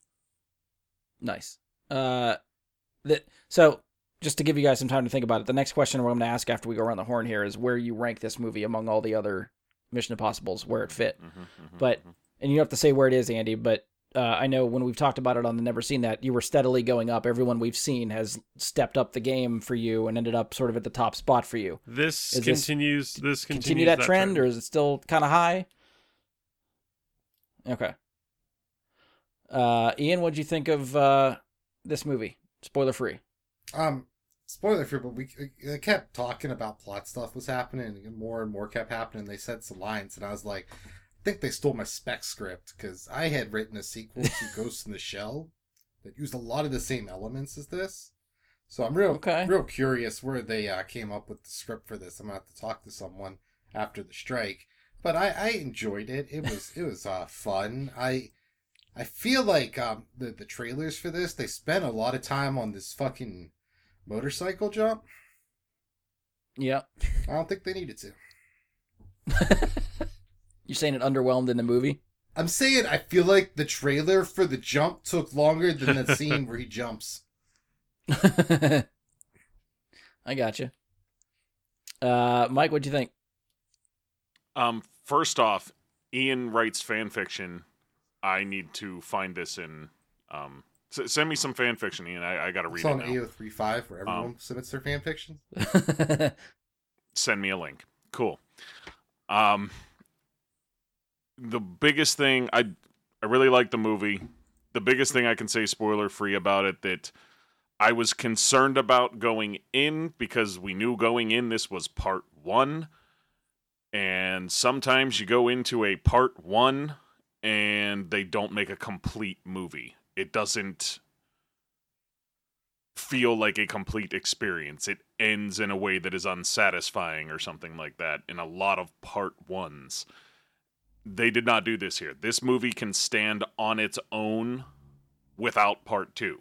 Nice. Uh, that so just to give you guys some time to think about it, the next question we're going to ask after we go around the horn here is where you rank this movie among all the other Mission Impossibles, where it fit. Mm-hmm, mm-hmm, But and you don't have to say where it is, Andy, but uh, I know when we've talked about it on the Never Seen That, you were steadily going up. Everyone we've seen has stepped up the game for you and ended up sort of at the top spot for you. This Is this- continues. This continues Continue that, trend, or is it still kind of high? Okay. Uh, Ian, what'd you think of uh, this movie? Spoiler free. Um, spoiler free, but we they kept talking about plot stuff was happening, and more and more kept happening. They said some lines, and I was like, I think they stole my spec script because I had written a sequel to Ghost in the Shell that used a lot of the same elements as this. So I'm real, Okay. real curious where they uh, came up with the script for this. I'm gonna have to talk to someone after the strike. But I, I enjoyed it. It was it was uh, fun. I I feel like um, the the trailers for this, they spent a lot of time on this fucking motorcycle jump. Yeah. I don't think they needed to. You're saying it underwhelmed in the movie? I'm saying I feel like the trailer for the jump took longer than the scene where he jumps. I gotcha. Uh, Mike, what'd you think? Um, first off, Ian writes fan fiction. I need to find this in. Um, s- send me some fan fiction, Ian. I, I got to read It's it on now. A O three five where everyone Um, submits their fan fiction. Send me a link. Cool. Um, the biggest thing I I really like the movie. The biggest thing I can say spoiler free about it that I was concerned about going in because we knew going in this was part one. And sometimes you go into a part one and they don't make a complete movie. It doesn't feel like a complete experience. It ends in a way that is unsatisfying or something like that in a lot of part ones. They did not do this here. This movie can stand on its own without part two.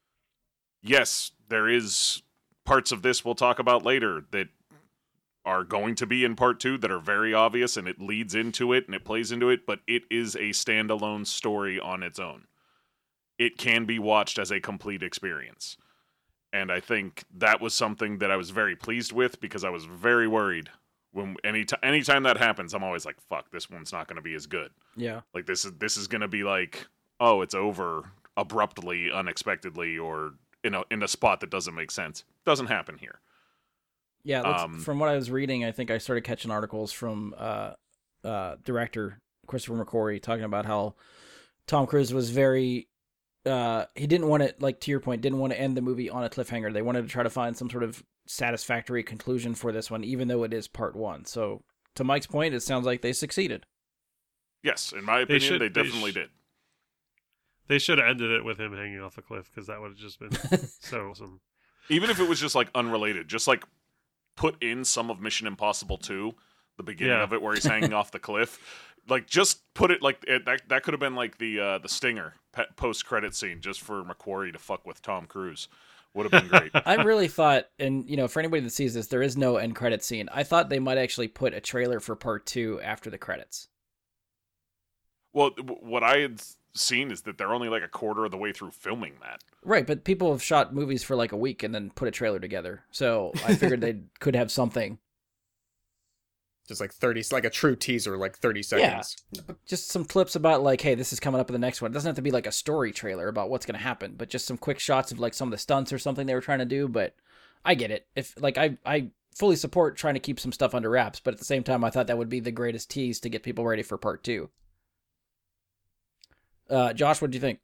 Yes, there is parts of this we'll talk about later that are going to be in part two that are very obvious, and it leads into it and it plays into it, but it is a standalone story on its own. It can be watched as a complete experience. And I think that was something that I was very pleased with because I was very worried when any t- anytime that happens, I'm always like, fuck, this one's not going to be as good. Yeah. Like this is this is going to be like, oh, it's over abruptly, unexpectedly, or in a in a spot that doesn't make sense. Doesn't happen here. Yeah, let's, Um, from what I was reading, I think I started catching articles from uh, uh, director Christopher McQuarrie talking about how Tom Cruise was very, uh, he didn't want to, like to your point, didn't want to end the movie on a cliffhanger. They wanted to try to find some sort of satisfactory conclusion for this one, even though it is part one. So, to Mike's point, it sounds like they succeeded. Yes, in my They opinion, should- they, they definitely sh- did. They should have ended it with him hanging off a cliff because that would have just been so awesome. Even if it was just like unrelated, just like put in some of Mission Impossible two, the beginning Yeah. of it where he's hanging off the cliff. Like just put it like it, that. That could have been like the uh, the stinger post credit scene just for McQuarrie to fuck with Tom Cruise. Would have been great. I really thought, and you know, for anybody that sees this, there is no end credit scene. I thought they might actually put a trailer for part two after the credits. Well, w- what I had seen is that they're only like a quarter of the way through filming that. Right, but people have shot movies for like a week and then put a trailer together. So I figured they could have something. Just like thirty, like a true teaser, like thirty seconds. Just some clips about like, hey, this is coming up in the next one. It doesn't have to be like a story trailer about what's going to happen, but just some quick shots of like some of the stunts or something they were trying to do. But I get it. If like I, I fully support trying to keep some stuff under wraps, but at the same time, I thought that would be the greatest tease to get people ready for part two. Uh, Josh, what do you think?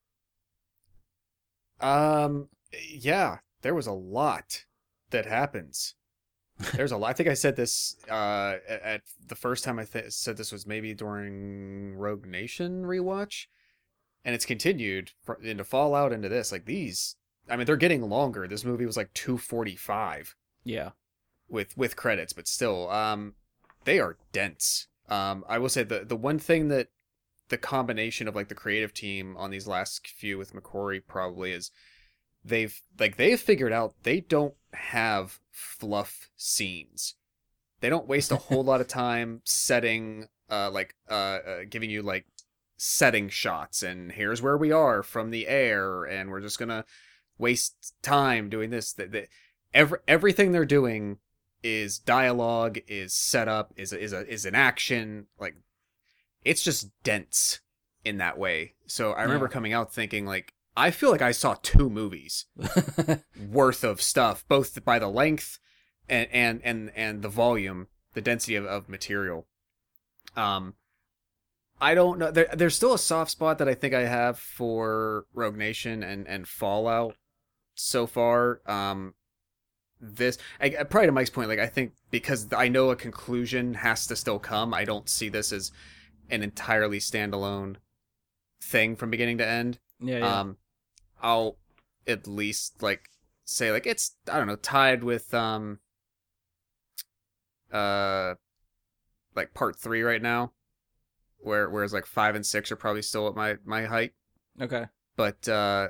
Um, yeah, there was a lot that happens. There's a lot. I think I said this uh at, at the first time I th- said this was maybe during Rogue Nation rewatch, and it's continued fr- into Fallout into this. Like these, I mean, they're getting longer. This movie was like two forty-five Yeah. with with credits, but still, um, they are dense. Um, I will say the the one thing that the combination of like the creative team on these last few with McQuarrie probably is they've like they've figured out they don't have fluff scenes. They don't waste a whole lot of time setting uh like uh, uh giving you like setting shots and here's where we are from the air and we're just gonna waste time doing this. That that every everything they're doing is dialogue, is set up, is a, is a is an action. Like it's just dense in that way. So I remember Yeah. coming out thinking like I feel like I saw two movies worth of stuff, both by the length and and and, and the volume, the density of, of material. Um, I don't know. There, there's still a soft spot that I think I have for Rogue Nation and, and Fallout so far. Um, this I, probably to Mike's point, like I think because I know a conclusion has to still come. I don't see this as an entirely standalone thing from beginning to end. Yeah, yeah. Um, I'll at least like say like it's I don't know tied with um uh like part three right now. where whereas like five and six are probably still at my my height. Okay. But uh,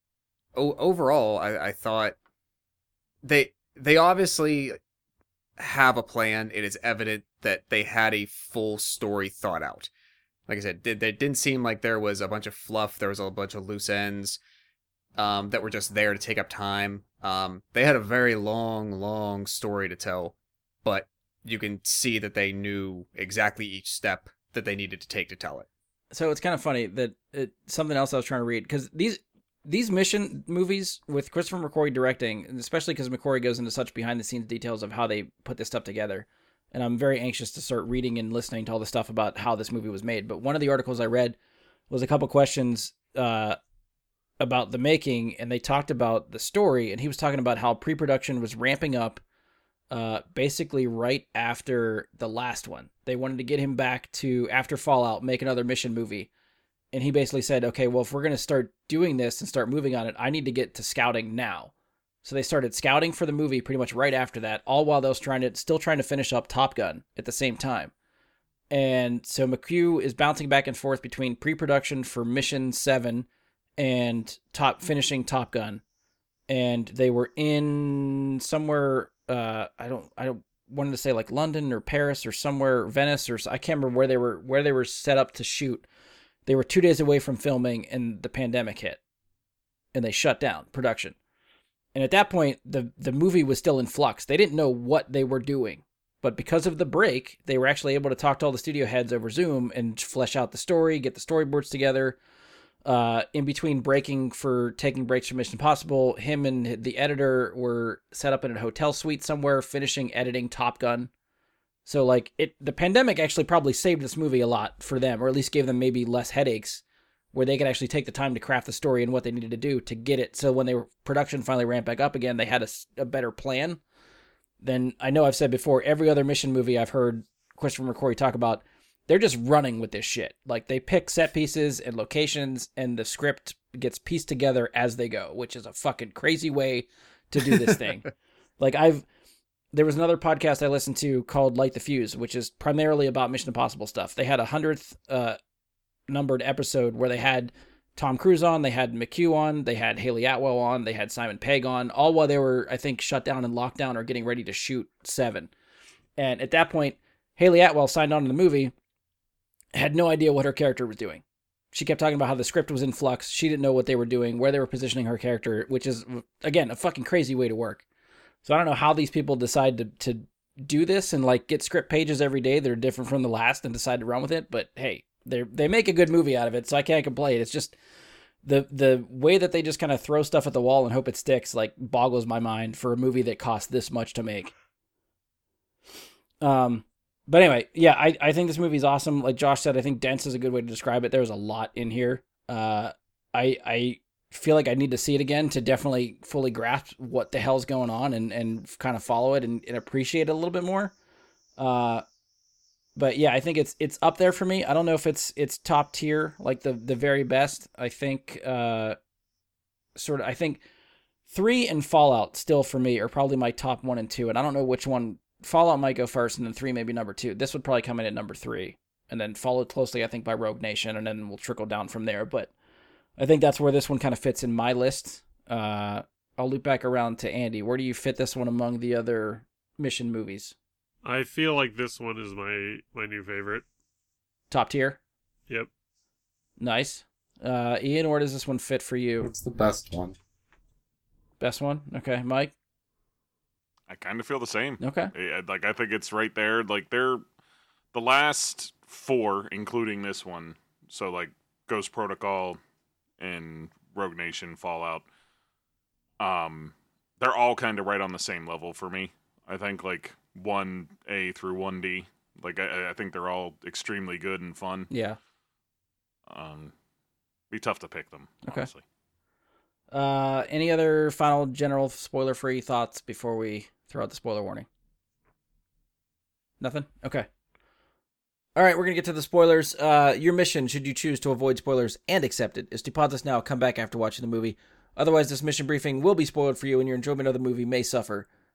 o- overall, I, I thought they they obviously have a plan. It is evident that they had a full story thought out. Like I said, it, it didn't seem like there was a bunch of fluff. There was a bunch of loose ends um, that were just there to take up time. Um, they had a very long, long story to tell, but you can see that they knew exactly each step that they needed to take to tell it. So it's kind of funny that it, something else I was trying to read, because these these mission movies with Christopher McQuarrie directing, and especially because McQuarrie goes into such behind the scenes details of how they put this stuff together, and I'm very anxious to start reading and listening to all the stuff about how this movie was made. But one of the articles I read was a couple questions uh, about the making, and they talked about the story, and he was talking about how pre-production was ramping up uh, basically right after the last one. They wanted to get him back to, after Fallout, make another mission movie. And he basically said, okay, well, if we're going to start doing this and start moving on it, I need to get to scouting now. So they started scouting for the movie pretty much right after that, all while they was trying to, still trying to finish up Top Gun at the same time. And so McHugh is bouncing back and forth between pre-production for Mission seven and top finishing Top Gun. And they were in somewhere, uh, I don't, I don't wanted to say like London or Paris or somewhere, Venice, or I can't remember where they were, where they were set up to shoot. They were two days away from filming and the pandemic hit and they shut down production. And at that point, the, the movie was still in flux. They didn't know what they were doing, but because of the break, they were actually able to talk to all the studio heads over Zoom and flesh out the story, get the storyboards together. Uh, in between breaking for taking breaks from Mission Impossible, him and the editor were set up in a hotel suite somewhere, finishing editing Top Gun. So, like, it, the pandemic actually probably saved this movie a lot for them, or at least gave them maybe less headaches, where they could actually take the time to craft the story and what they needed to do to get it. So when they were production finally ramped back up again, they had a, a better plan. Then I know I've said before, every other mission movie I've heard Christopher McQuarrie talk about, they're just running with this shit. Like, they pick set pieces and locations, and the script gets pieced together as they go, which is a fucking crazy way to do this thing. Like, I've, there was another podcast I listened to called Light the Fuse, which is primarily about Mission Impossible stuff. They had a hundredth uh, numbered episode where they had Tom Cruise on, they had McHugh on, they had Haley Atwell on, they had Simon Pegg on, all while they were, I think, shut down in lockdown or getting ready to shoot Seven. And at that point, Haley Atwell signed on to the movie, had no idea what her character was doing. She kept talking about how the script was in flux. She didn't know what they were doing, where they were positioning her character, which is, again, a fucking crazy way to work. So I don't know how these people decide to, to do this and like get script pages every day that are different from the last and decide to run with it. But hey, they they make a good movie out of it, so I can't complain. It's just the the way that they just kind of throw stuff at the wall and hope it sticks like boggles my mind for a movie that cost this much to make. Um. But anyway, yeah, I, I think this movie is awesome. Like Josh said, I think dense is a good way to describe it. There's a lot in here. Uh, I I feel like I need to see it again to definitely fully grasp what the hell's going on and, and kind of follow it and, and appreciate it a little bit more. Uh, but yeah, I think it's it's up there for me. I don't know if it's it's top tier, like the the very best. I think uh, sort of. I think three and Fallout still for me are probably my top one and two, and I don't know which one. Fallout might go first, and then three maybe number two. This would probably come in at number three, and then followed closely, I think, by Rogue Nation, and then we'll trickle down from there. But I think that's where this one kind of fits in my list. Uh, I'll loop back around to Andy. Where do you fit this one among the other mission movies? I feel like this one is my my new favorite. Top tier? Yep. Nice. Uh, Ian, where does this one fit for you? It's the best one. Best one? Okay. Mike? I kind of feel the same. Okay. Yeah, like I think it's right there. Like they're the last four, including this one. So like Ghost Protocol and Rogue Nation, Fallout. Um, they're all kind of right on the same level for me. I think like one A through one D. Like I, I think they're all extremely good and fun. Yeah. Um, be tough to pick them. Okay. Honestly. Uh, any other final general spoiler-free thoughts before we throw out the spoiler warning? Nothing? Okay. All right, we're going to get to the spoilers. Uh, your mission, should you choose to avoid spoilers and accept it, is to pause this now, come back after watching the movie. Otherwise, this mission briefing will be spoiled for you and your enjoyment of the movie may suffer.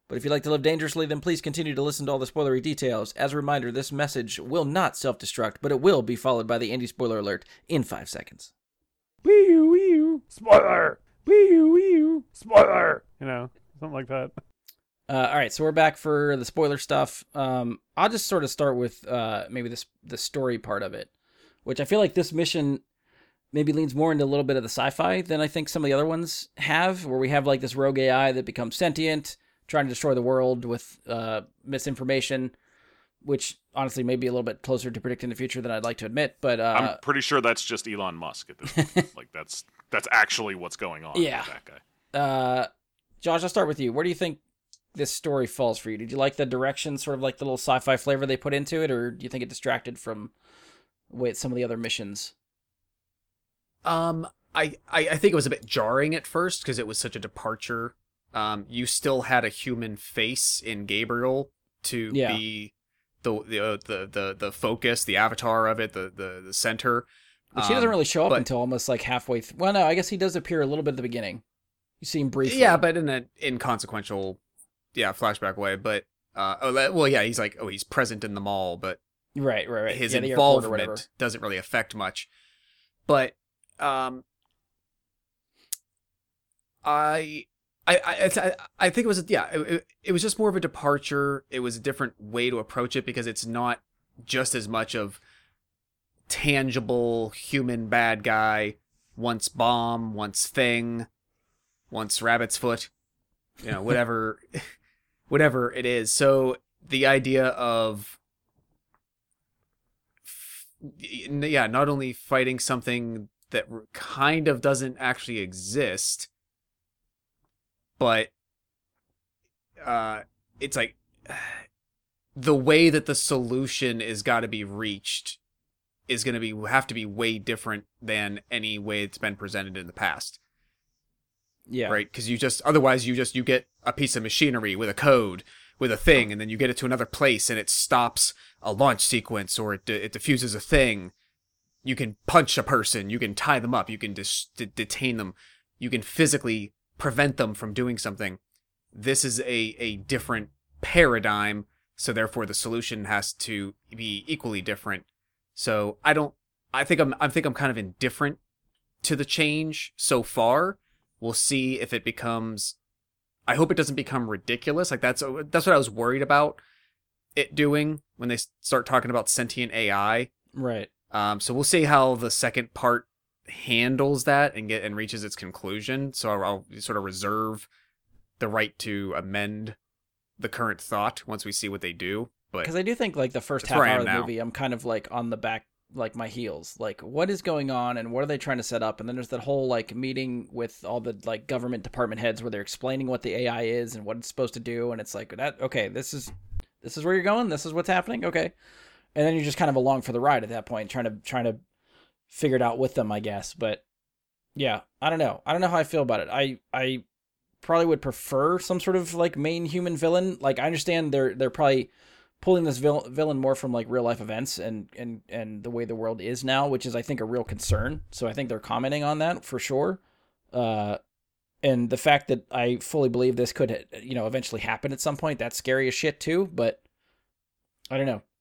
But if you like to live dangerously, then please continue to listen to all the spoilery details. As a reminder, this message will not self-destruct, but it will be followed by the Indie Spoiler Alert in five seconds. Wee wee spoiler. Wee wee spoiler. You know, something like that. Uh, all right, so we're back for the spoiler stuff. Um, I'll just sort of start with uh, maybe this the story part of it, which I feel like this mission maybe leans more into a little bit of the sci-fi than I think some of the other ones have, where we have like this rogue A I that becomes sentient, trying to destroy the world with uh, misinformation, which honestly may be a little bit closer to predicting the future than I'd like to admit. But uh, I'm pretty sure that's just Elon Musk at this point. Like that's that's actually what's going on Yeah. with that guy. uh, Josh, I'll start with you. Where do you think this story falls for you? Did you like the direction, sort of like the little sci-fi flavor they put into it, or do you think it distracted from wait some of the other missions? Um, I, I, I think it was a bit jarring at first because it was such a departure. Um, you still had a human face in Gabriel to Yeah. be the the, uh, the the the focus, the avatar of it, the the, the center. Which he doesn't Um, really show up but- until almost like halfway. Th- well, no, I guess he does appear a little bit at the beginning. You see him briefly. Yeah, but in an inconsequential, yeah, flashback way. But uh, oh, that- well, yeah, he's like, oh, he's present in the mall, but right, right, right. his yeah, the airport or whatever. involvement doesn't really affect much. But um, I. I, I I I think it was yeah it, it was just more of a departure. It was a different way to approach it because it's not just as much of tangible human bad guy, once bomb, once thing, once rabbit's foot, you know, whatever whatever it is. So the idea of yeah, not only fighting something that kind of doesn't actually exist, but uh, it's like the way that the solution is got to be reached is going to be have to be way different than any way it's been presented in the past. Yeah. Right? Because you just otherwise you just you get a piece of machinery with a code with a thing, and then you get it to another place, and it stops a launch sequence, or it it diffuses a thing. You can punch a person, you can tie them up, you can dis- d- detain them, you can physically prevent them from doing something. This is a, a different paradigm, so therefore the solution has to be equally different. So I don't I think I'm I think I'm kind of indifferent to the change so far. We'll see if it becomes I hope it doesn't become ridiculous. Like that's that's what I was worried about it doing when they start talking about sentient A I. Right. Um, so we'll see how the second part handles that and get and reaches its conclusion. So I'll, I'll sort of reserve the right to amend the current thought once we see what they do. But Because I do think like the first That's half where I hour am of the now. movie, I'm kind of like on the back, like my heels. Like, what is going on and what are they trying to set up? And then there's that whole like meeting with all the like government department heads where they're explaining what the A I is and what it's supposed to do. And it's like that. Okay, this is this is where you're going. This is what's happening. Okay, and then you're just kind of along for the ride at that point, trying to trying to figure it out with them, I guess. But yeah, I don't know. I don't know how I feel about it. I I probably would prefer some sort of like main human villain. Like I understand they're they're probably pulling this vil- villain more from like real life events and and and the way the world is now, which is I think a real concern. So I think they're commenting on that for sure. Uh, and the fact that I fully believe this could you know eventually happen at some point, that's scary as shit too. But I don't know.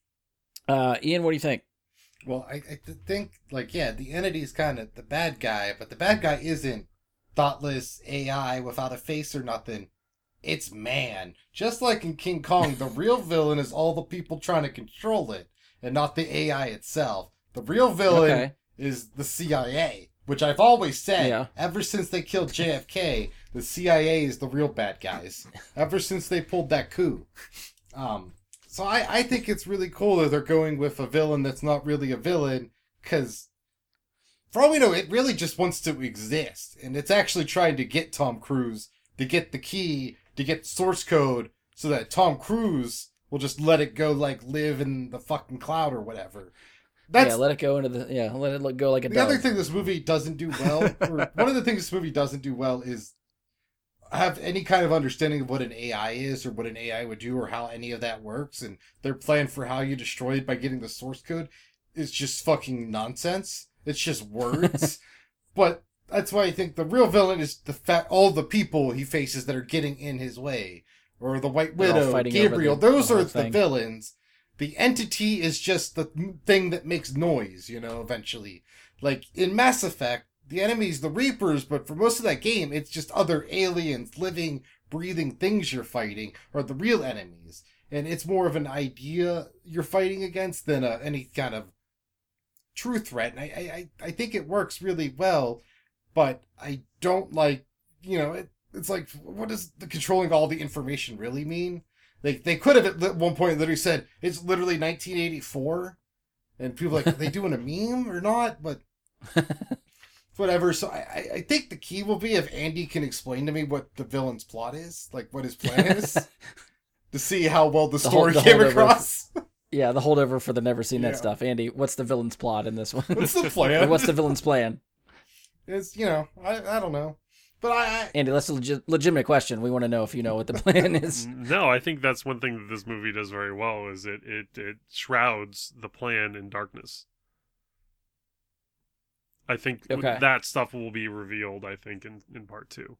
Uh, Ian, what do you think? Well, I, I th- think, like, yeah, the entity's kind of the bad guy, but the bad guy isn't thoughtless A I without a face or nothing. It's man. Just like in King Kong, the real villain is all the people trying to control it, and not the A I itself. The real villain Okay. is the C I A, which I've always said, Yeah. ever since they killed J F K, the C I A is the real bad guys. Ever since they pulled that coup. Um... So I, I think it's really cool that they're going with a villain that's not really a villain, because for all we know, it really just wants to exist. And it's actually trying to get Tom Cruise to get the key, to get source code, so that Tom Cruise will just let it go, like, live in the fucking cloud or whatever. That's yeah, let it go into the yeah, let it go like a the dove. other thing this movie doesn't do well, or one of the things this movie doesn't do well is have any kind of understanding of what an A I is or what an A I would do or how any of that works, and their plan for how you destroy it by getting the source code is just fucking nonsense. It's just words. But that's why I think the real villain is the fact all the people he faces that are getting in his way, or the White They're all Widow, fighting over Gabriel. the- Those the are whole the thing. villains. The entity is just the thing that makes noise, you know, eventually. Like, in Mass Effect, the enemy's the Reapers, but for most of that game, it's just other aliens, living, breathing things you're fighting, are the real enemies. And it's more of an idea you're fighting against than a, any kind of true threat. And I, I, I think it works really well, but I don't like, you know, it, it's like, what does the controlling all the information really mean? They they could have at one point literally said, it's literally nineteen eighty-four, and people are like, are they doing a meme or not? But whatever. So I, I think the key will be if Andy can explain to me what the villain's plot is, like what his plan is, to see how well the The story hold- the came holdover. across. Yeah, the holdover for the Never Seen That Yeah. stuff. Andy, what's the villain's plot in this one? What's the Or plan? what's the villain's plan? It's, you know, I I don't know. But I, I Andy, that's a legit, legitimate question. We want to know if you know what the plan is. No, I think that's one thing that this movie does very well is it it, it shrouds the plan in darkness. I think Okay. that stuff will be revealed, I think, in, in part two.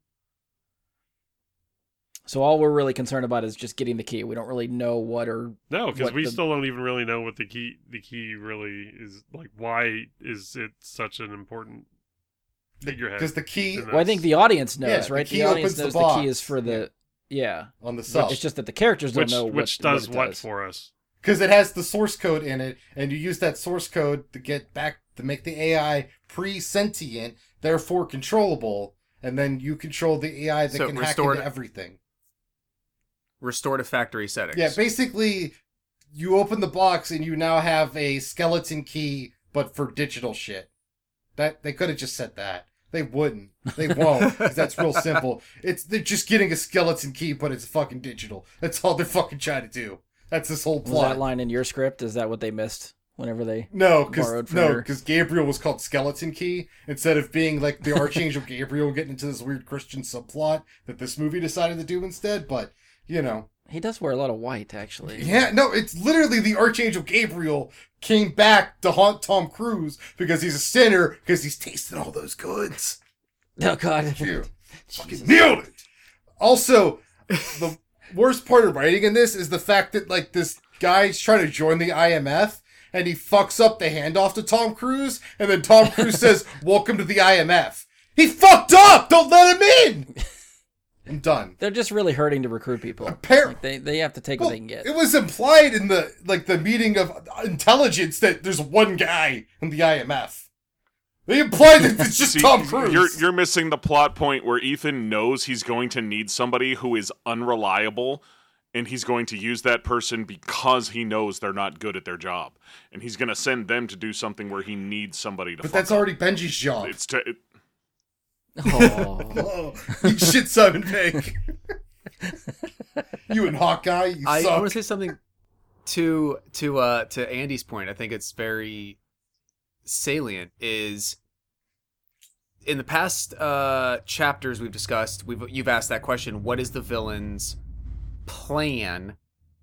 So all we're really concerned about is just getting the key. We don't really know what or No, because What we the- still don't even really know what the key the key really is. Like, why is it such an important figurehead? because the key in well, I think the audience knows, Yeah, the right? key The audience opens the knows the, box. key is for the yeah. on the sub. It's just that the characters don't which know which what, does what, it what does. for us? Because it has the source code in it, and you use that source code to get back to make the A I pre-sentient, therefore controllable, and then you control the A I that So can hack restored- into everything. Restore to factory settings. Yeah, basically, you open the box and you now have a skeleton key, but for digital shit. That they could have just said that. They wouldn't. They won't, because that's real simple. It's they're just getting a skeleton key, but it's fucking digital. That's all they're fucking trying to do. That's this whole Was plot. that line in your script? Is that what they missed whenever they? No, borrowed because from no, her? because Gabriel was called Skeleton Key instead of being like the Archangel Gabriel getting into this weird Christian subplot that this movie decided to do instead. But you know, He does wear a lot of white, actually. yeah, no, it's literally the Archangel Gabriel came back to haunt Tom Cruise because he's a sinner because he's tasted all those goods. Oh God. Phew. Fucking nailed it. Also, the worst part of writing in this is the fact that like this guy's trying to join the I M F and he fucks up the handoff to Tom Cruise, and then Tom Cruise says, "Welcome to the I M F." He fucked up. Don't let him in. I'm done. They're just really hurting to recruit people. Appar- Like, they they have to take Well, what they can get. it was implied in the like the meeting of intelligence that there's one guy in the I M F. They implied that it's just See, Tom Cruise. You're you're missing the plot point where Ethan knows he's going to need somebody who is unreliable, and he's going to use that person because he knows they're not good at their job, and he's going to send them to do something where he needs somebody to. but fuck that's up. already Benji's job. It's to, it, Oh. Oh, you shit Simon Pegg. You and Hawkeye, you I, I suck. want to say something to to uh to Andy's point. I think it's very salient. Is in the past uh chapters we've discussed, we've you've asked that question: what is the villain's plan?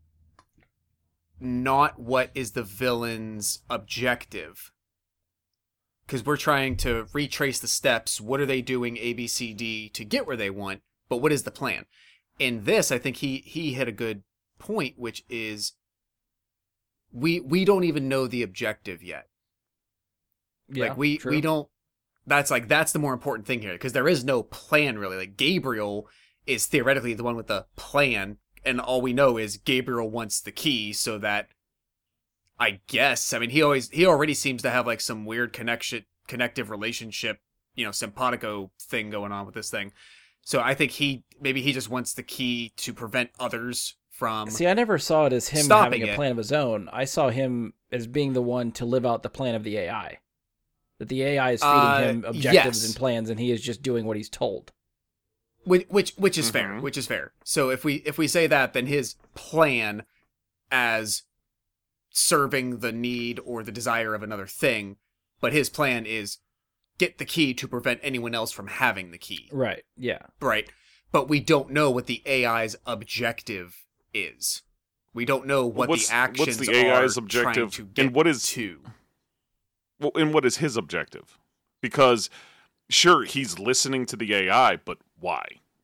Not what is the villain's objective. Because we're trying to retrace the steps. What are they doing A, B, C, D to get where they want? But what is the plan? In this, I think he he hit a good point, which is we we don't even know the objective yet. Yeah, like we true. we don't. That's like that's the more important thing here, because there is no plan really. Like Gabriel is theoretically the one with the plan, and all we know is Gabriel wants the key, so that I guess I mean he always he already seems to have like some weird connection connective relationship, you know, simpatico thing going on with this thing. So I think he maybe he just wants the key to prevent others from. See, I never saw it as him stopping having a it. plan of his own. I saw him as being the one to live out the plan of the A I. That the A I is feeding Uh, him objectives yes. and plans, and he is just doing what he's told. Which which which is fair, Mhm. which is fair. So if we if we say that, then his plan as serving the need or the desire of another thing, but his plan is get the key to prevent anyone else from having the key, Right. Yeah. right? But we don't know what the A I's objective is. We don't know what what's, the actions what's the A I's are objective, trying to get and what is to. well, and what is his objective? Because sure, he's listening to the A I, but why?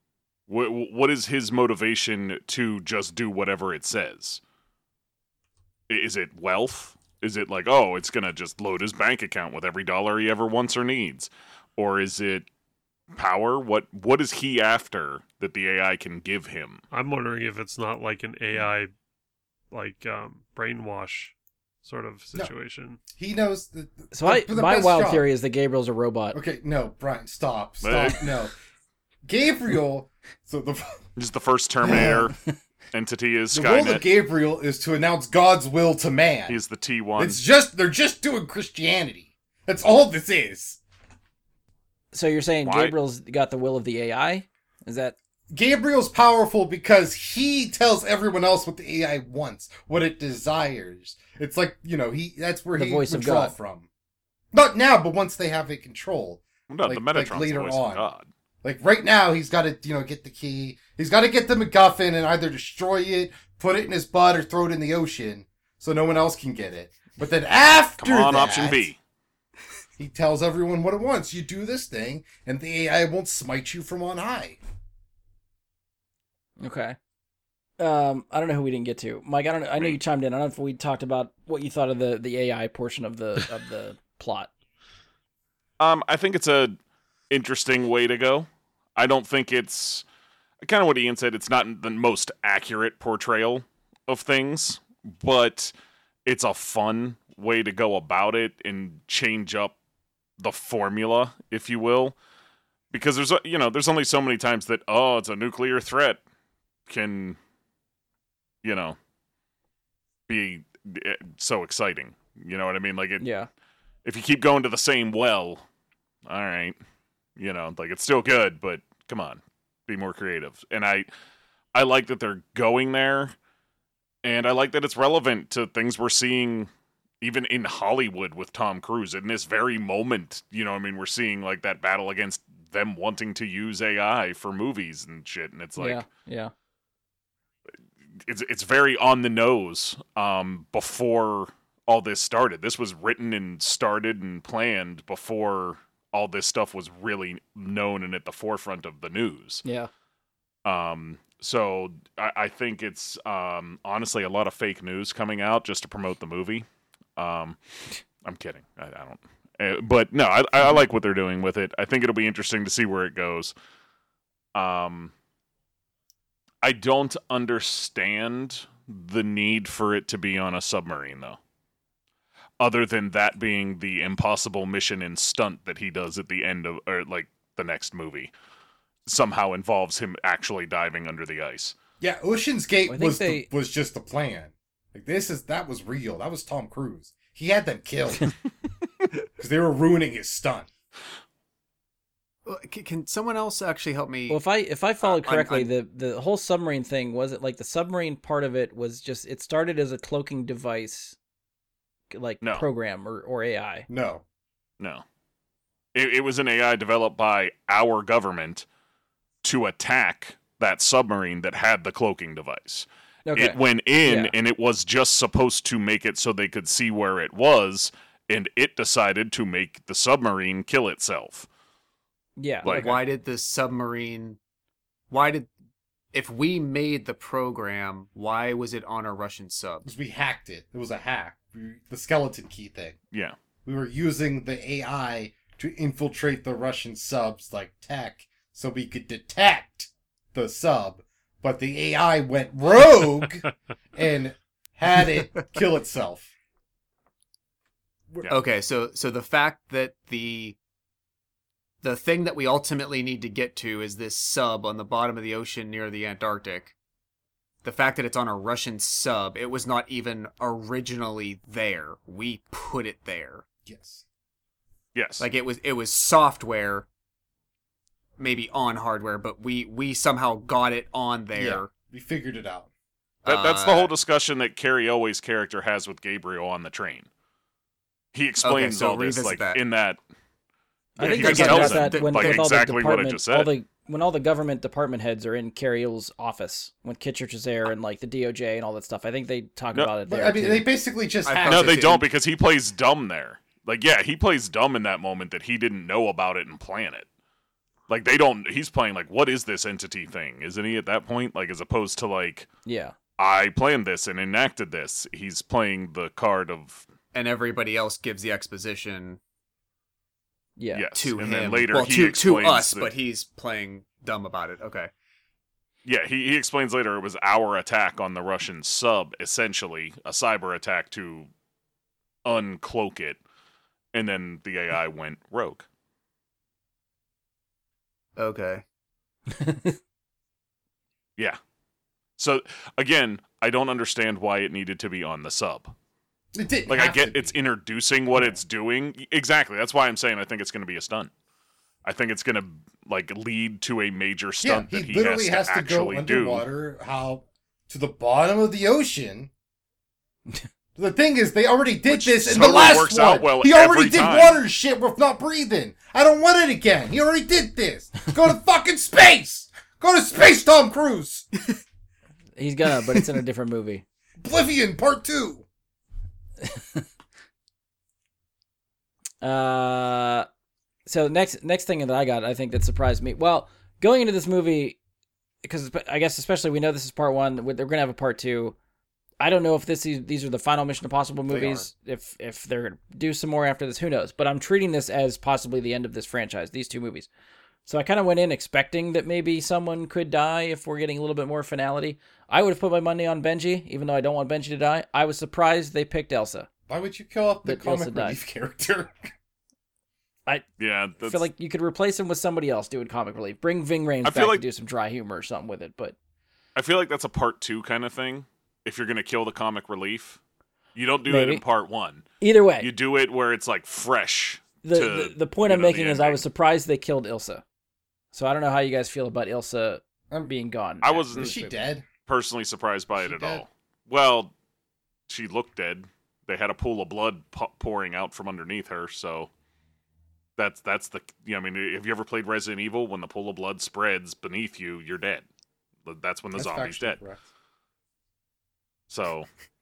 What what is his motivation to just do whatever it says? Is it wealth? Is it like, oh, it's gonna just load his bank account with every dollar he ever wants or needs, or is it power? What what is he after that the A I can give him? I'm wondering if it's not like an A I, like um, brainwash sort of No. situation. He knows the, the, So I, the- the my best wild job. theory is that Gabriel's a robot. Okay, no, Brian, stop, But- stop, no. Gabriel. So the Just the first Terminator entity is the role of Skynet. Gabriel is to announce God's will to man. He's the T one. It's just they're just doing Christianity. That's all this is. So you're saying Why- Gabriel's got the will of the A I? Is that Gabriel's powerful because he tells everyone else what the A I wants, what it desires. It's like, you know, he that's where The he voice would of draw God. from. Not now, but once they have it controlled. No, like- the like Metatron's later the voice on. of God. Like right now, he's got to, you know, get the key. He's got to get the MacGuffin and either destroy it, put it in his butt, or throw it in the ocean so no one else can get it. But then after Come on, that, option B. he tells everyone what it wants. You do this thing, and the A I won't smite you from on high. okay? Um, I don't know who we didn't get to. Mike, I don't know. I know you chimed in. I don't know if we talked about what you thought of the, the A I portion of the of the plot. Um, I think it's a interesting way to go. I don't think it's kind of what Ian said. It's not the most accurate portrayal of things, but it's a fun way to go about it and change up the formula, if you will. Because there's, a- you know, there's only so many times that, oh, it's a nuclear threat can, you know, be eh, so exciting. You know what I mean? Like, it, Yeah. if you keep going to the same well, all right, you know, like it's still good, but come on, be more creative. And I, I like that they're going there, and I like that it's relevant to things we're seeing, even in Hollywood with Tom Cruise in this very moment. You know, what I mean, we're seeing like that battle against them wanting to use A I for movies and shit, and it's like yeah. Yeah. it's it's very on the nose. Um, before all this started, this was written and started and planned before all this stuff was really known and at the forefront of the news. Yeah. Um, so I, I think it's um, honestly a lot of fake news coming out just to promote the movie. Um, I'm kidding. I, I don't. Uh, but no, I, I like what they're doing with it. I think it'll be interesting to see where it goes. Um, I don't understand the need for it to be on a submarine, though. Other than that being the impossible mission and stunt that he does at the end of, or like the next movie, somehow involves him actually diving under the ice. Yeah, Ocean's Gate I think was they- the, was just the plan. Like this is that was real. That was Tom Cruise. He had them killed because they were ruining his stunt. Well, c- Can someone else actually help me? Well, if I if I followed Uh, I'm- correctly, I'm- the the whole submarine thing wasn't like the submarine part of it was just it started as a cloaking device, like No. program or or A I. No, No. It, it was an A I developed by our government to attack that submarine that had the cloaking device. Okay. It went in Yeah. and it was just supposed to make it so they could see where it was, and it decided to make the submarine kill itself. yeah. like- okay. Why did the submarine? Why did? If we made the program, why was it on a Russian sub? because we hacked it. It was a hack. We, the skeleton key thing. Yeah. We were using the A I to infiltrate the Russian subs like tech, so we could detect the sub. But the A I went rogue and had it kill itself. Yeah. Okay, so so the fact that the the thing that we ultimately need to get to is this sub on the bottom of the ocean near the Antarctic. The fact that it's on a Russian sub, it was not even originally there. We put it there. Yes. Yes. Like it was it was software, maybe on hardware, but we we somehow got it on there. Yeah, we figured it out. That, that's the Uh, whole discussion that Carrie Elway's character has with Gabriel on the train. He explains so all this revisit like that. in that. I Yeah, think he they just talked tells about them, that when like, with all exactly the what I department, just all said. the when all the government department heads are in Carrie-Hill's office when Kitchurch is there and like the D O J and all that stuff. I think they talk No, about it But there I mean, too. they basically just I hacked No, thought they it- don't, because he plays dumb there. Like, yeah, he plays dumb in that moment that he didn't know about it and plan it. Like they don't. He's playing like, what is this entity thing? Isn't he at that point? Like as opposed to like, Yeah. I planned this and enacted this. He's playing the card of And everybody else gives the exposition Yeah. yes. to and him. then later well, he to, to explains us, that- but he's playing dumb about it. Okay. Yeah, he, he explains later it was our attack on the Russian sub, essentially a cyber attack to uncloak it, and then the A I went rogue. Okay. Yeah. So again, I don't understand why it needed to be on the sub. It didn't Like I have get to it's be. introducing what Yeah. it's doing. Exactly. That's why I'm saying I think it's going to be a stunt. I think it's going to like lead to a major Yeah, stunt he that he literally has has to to, go actually do. underwater, how to the bottom of the ocean. The thing is, they already did Which this in totally the last works one. out well he already every did time. water shit with not breathing. I don't want it again. He already did this. Go to fucking space. Go to space, Tom Cruise. He's gonna, but it's in a different movie. Oblivion Part Two. Uh, so next next thing that I got, I think that surprised me. Well, going into this movie, because I guess especially we know this is part one. They're gonna have a part two. I don't know if this is, these are the final Mission Impossible They movies. If if they're gonna do some more after this, who knows? But I'm treating this as possibly the end of this franchise. These two movies. So I kind of went in expecting that maybe someone could die if we're getting a little bit more finality. I would have put my money on Benji, even though I don't want Benji to die. I was surprised they picked Elsa. Why would you kill off the That Elsa comic died. relief character? Yeah, I that's, feel like you could replace him with somebody else doing comic relief. Bring Ving Rhames I back feel like- to do some dry humor or something with it. But I feel like that's a part two kind of thing. If you're going to kill the comic relief, you don't do Maybe. it in part one. either way, You do it where it's like fresh. the, to, the the point you I'm know, the making is I ending. was surprised they killed Ilsa. So I don't know how you guys feel about Ilsa being gone. I after wasn't- this Is she movie. dead? personally surprised by it She at dead? all. Well, she looked dead. They had a pool of blood pu- pouring out from underneath her, so that's that's the. You know, I mean, have you ever played Resident Evil? When the pool of blood spreads beneath you, you're dead. That's when the That's zombie's factually dead. correct. So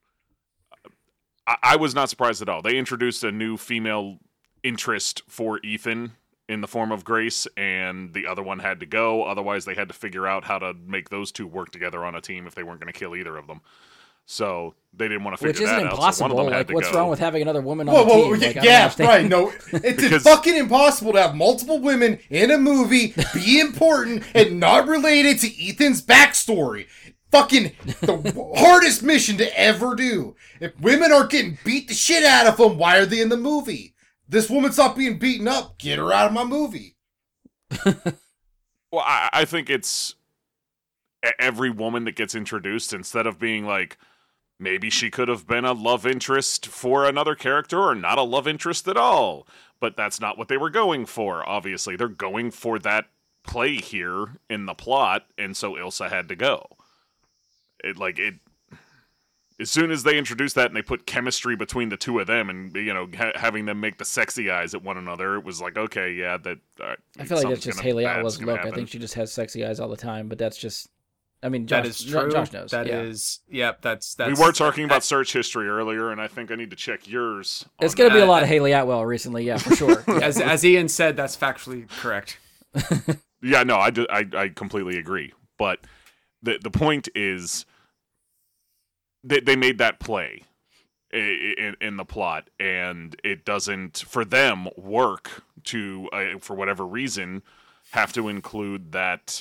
I, I was not surprised at all. They introduced a new female interest for Ethan in the form of Grace, and the other one had to go. Otherwise, they had to figure out how to make those two work together on a team if they weren't going to kill either of them. So they didn't want to Which figure isn't that out. So impossible. one of them had Like, to what's go. wrong with having another woman on Whoa, the whoa, team? yeah, Like, I don't yeah, understand. right. No, it's Because- fucking impossible to have multiple women in a movie be important and not related to Ethan's backstory. Fucking the hardest mission to ever do. If women aren't getting beat the shit out of them, why are they in the movie? This woman's not being beaten up. Get her out of my movie. Well, I, I think it's e- every woman that gets introduced, instead of being like, maybe she could have been a love interest for another character or not a love interest at all. But that's not what they were going for, obviously. They're going for that play here in the plot, and so Ilsa had to go. It like it as soon as they introduced that and they put chemistry between the two of them and, you know, ha- having them make the sexy eyes at one another, it was like, okay, yeah, that all right, I feel like that's something's just gonna- Haley bad's Atwell's gonna look. I happen. think she just has sexy eyes all the time, but that's just. I mean, Josh, That is Jo- true. Josh knows. That yeah. is, yep. That's that's. we were talking about search history earlier, and I think I need to check yours. It's on going to be a that. lot of Haley Atwell recently, yeah, for sure. Yeah. as as Ian said. That's factually correct. Yeah, no, I, do, I, I completely agree. But the the point is that they made that play i- in, in the plot, and it doesn't, for them, work to, uh, for whatever reason, have to include that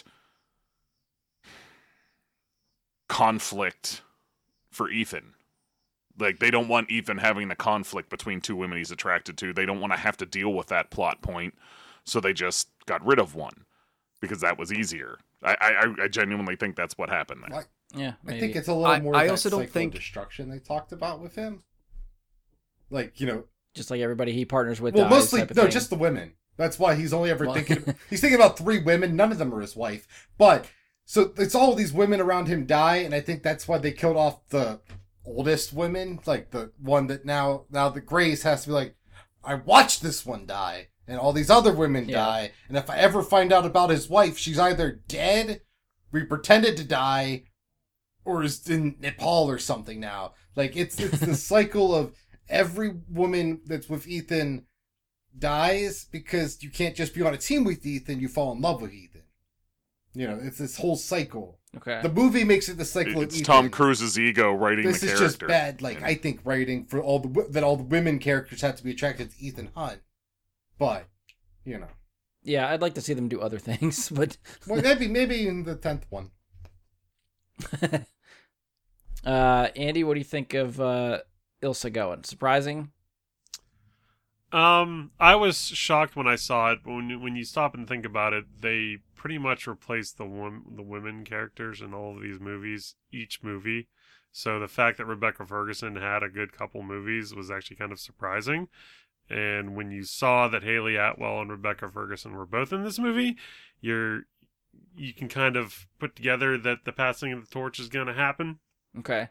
conflict for Ethan. Like, they don't want Ethan having the conflict between two women he's attracted to. They don't want to have to deal with that plot point, so they just got rid of one because that was easier. I, I, I genuinely think that's what happened there. Like, yeah, I maybe. think it's a little I- more I of that also don't cycle of think- destruction they talked about with him. Like, you know, just like everybody he partners with. well, dies mostly type of no, thing. just the women. That's why he's only ever Well- thinking. He's thinking about three women. None of them are his wife. But so it's all these women around him die, and I think that's why they killed off the oldest women, like the one that now now the Grace has to be like, I watched this one die, and all these other women Yeah. die, and if I ever find out about his wife, she's either dead, we pretended to die, or is in Nepal or something now. Like it's it's the cycle of every woman that's with Ethan dies because you can't just be on a team with Ethan, you fall in love with Ethan. You know, it's this whole cycle. Okay. The movie makes it the cycle It's of Ethan. Tom Cruise's ego writing This the is character. just bad, like, And- I think writing for all the wo- that all the women characters have to be attracted to Ethan Hunt. But, you know. Yeah, I'd like to see them do other things, but Well, maybe, maybe in the tenth one. uh, Andy, what do you think of uh, Ilsa going? Surprising? Um, I was shocked when I saw it. But when when you stop and think about it, they pretty much replaced the wom- the women characters in all of these movies, each movie. So the fact that Rebecca Ferguson had a good couple movies was actually kind of surprising. And when you saw that Haley Atwell and Rebecca Ferguson were both in this movie, you're you can kind of put together that the passing of the torch is going to happen. Okay.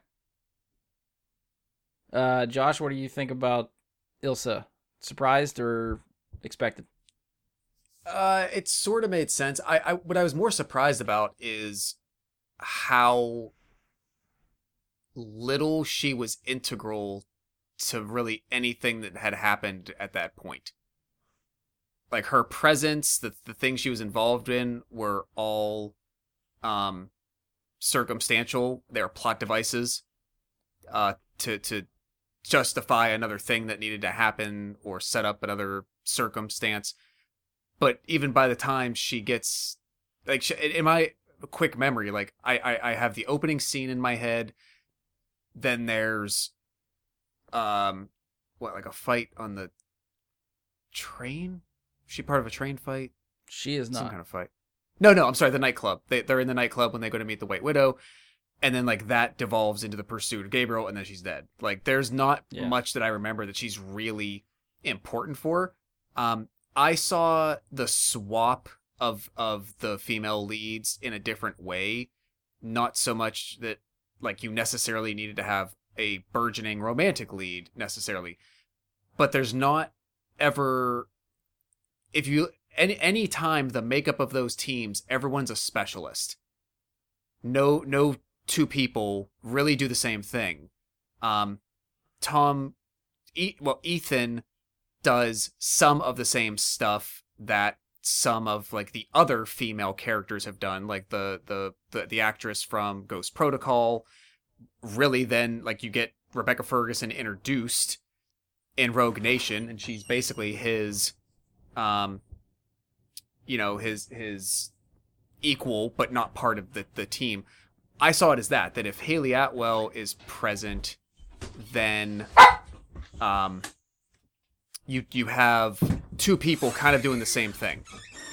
Uh, Josh, what do you think about Ilsa? Surprised or expected? Uh, it sort of made sense. I, I what I was more surprised about is how little she was integral to really anything that had happened at that point. Like her presence, the the things she was involved in were all um circumstantial. They were plot devices uh to to justify another thing that needed to happen or set up another circumstance. But even by the time she gets, like, she, in my quick memory, like, I, I, I have the opening scene in my head, then there's, um, what, like a fight on the train? Is she part of a train fight? She is Some not. kind of fight. No, no, I'm sorry, the nightclub. They, they're in the nightclub when they go to meet the White Widow, and then, like, that devolves into the pursuit of Gabriel, and then she's dead. Like, there's not Yeah. much that I remember that she's really important for. Um, I saw the swap of of the female leads in a different way. Not so much that, like, you necessarily needed to have a burgeoning romantic lead, necessarily. But there's not ever... If you... Any, any time the makeup of those teams, everyone's a specialist. No, no two people really do the same thing. Um, Tom, e- well, Ethan does some of the same stuff that some of like the other female characters have done, like the the the, the actress from Ghost Protocol. Really, then like you get Rebecca Ferguson introduced in Rogue Nation, and she's basically his, um, you know, his his equal, but not part of the the team. I saw it as that, that if Haley Atwell is present, then um, you you have two people kind of doing the same thing.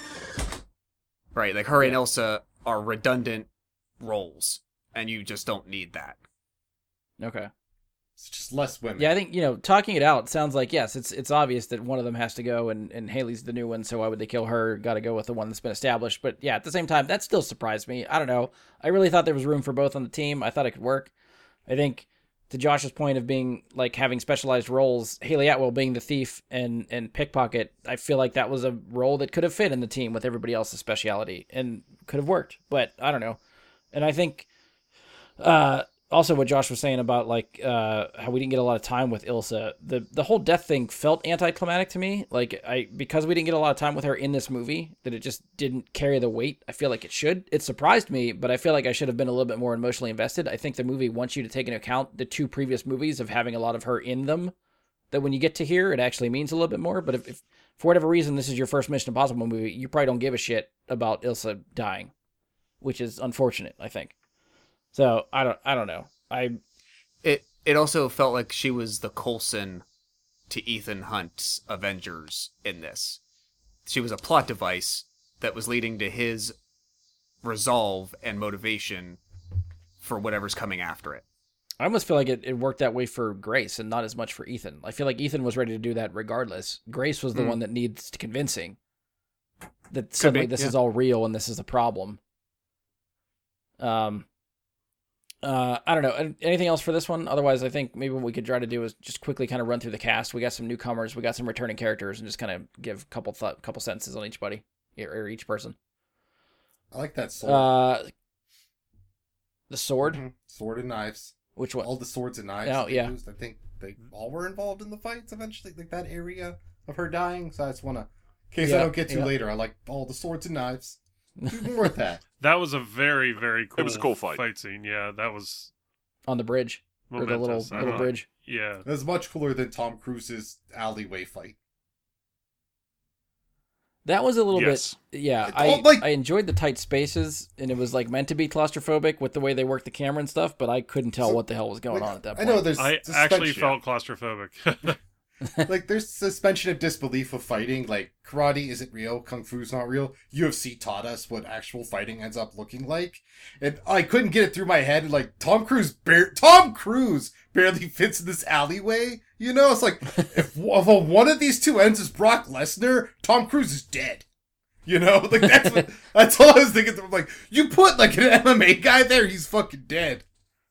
Right, like her and Ilsa are redundant roles, and you just don't need that. Okay. It's just less women. Yeah, I think, you know, talking it out sounds like, yes, it's it's obvious that one of them has to go, and, and Haley's the new one, so why would they kill her? Got to go with the one that's been established. But yeah, at the same time, that still surprised me. I don't know. I really thought there was room for both on the team. I thought it could work. I think, to Josh's point of being, like, having specialized roles, Haley Atwell being the thief and, and pickpocket, I feel like that was a role that could have fit in the team with everybody else's speciality, and could have worked. But I don't know. And I think... uh. Also, what Josh was saying about, like, uh, how we didn't get a lot of time with Ilsa, the the whole death thing felt anticlimactic to me. Like, I because we didn't get a lot of time with her in this movie, that it just didn't carry the weight I feel like it should. It surprised me, but I feel like I should have been a little bit more emotionally invested. I think the movie wants you to take into account the two previous movies of having a lot of her in them, that when you get to here, it actually means a little bit more. But if, if for whatever reason this is your first Mission Impossible movie, you probably don't give a shit about Ilsa dying, which is unfortunate, I think. So I don't, I don't know. I It it also felt like she was the Coulson to Ethan Hunt's Avengers in this. She was a plot device that was leading to his resolve and motivation for whatever's coming after it. I almost feel like it, it worked that way for Grace and not as much for Ethan. I feel like Ethan was ready to do that regardless. Grace was the Mm. one that needs convincing that suddenly be, this yeah. is all real and this is a problem. Um. Uh, I don't know. An- Anything else for this one? Otherwise, I think maybe what we could try to do is just quickly kind of run through the cast. We got some newcomers, we got some returning characters, and just kind of give a couple th- couple sentences on each buddy or or each person. I like that sword. Uh, the sword. Mhm. Sword and knives. Which one? All the swords and knives Oh, that they yeah. used, I think they all were involved in the fights eventually. Like that area of her dying, so I just want to, in case Yeah, I don't get to yeah. later, I like all the swords and knives. Do more with that. That was a very, very cool, It was a cool fight. fight scene. Yeah, that was On the bridge. Or the little momentous. I little don't- bridge. Yeah. It was much cooler than Tom Cruise's alleyway fight. That was a little Yes. bit, yeah. It I all, like- I enjoyed the tight spaces, and it was like meant to be claustrophobic with the way they worked the camera and stuff. But I couldn't tell So, what the hell was going Like, on at that I point. know there's I suspension, actually felt claustrophobic. like there's suspension of disbelief with fighting. Like karate isn't real, kung fu's not real. U F C taught us what actual fighting ends up looking like, and I couldn't get it through my head. Like Tom Cruise, bar- Tom Cruise barely fits in this alleyway. You know, it's like if, if one of these two ends is Brock Lesnar, Tom Cruise is dead. You know, like that's what, that's all I was thinking. I'm like, you put like an M M A guy there, he's fucking dead.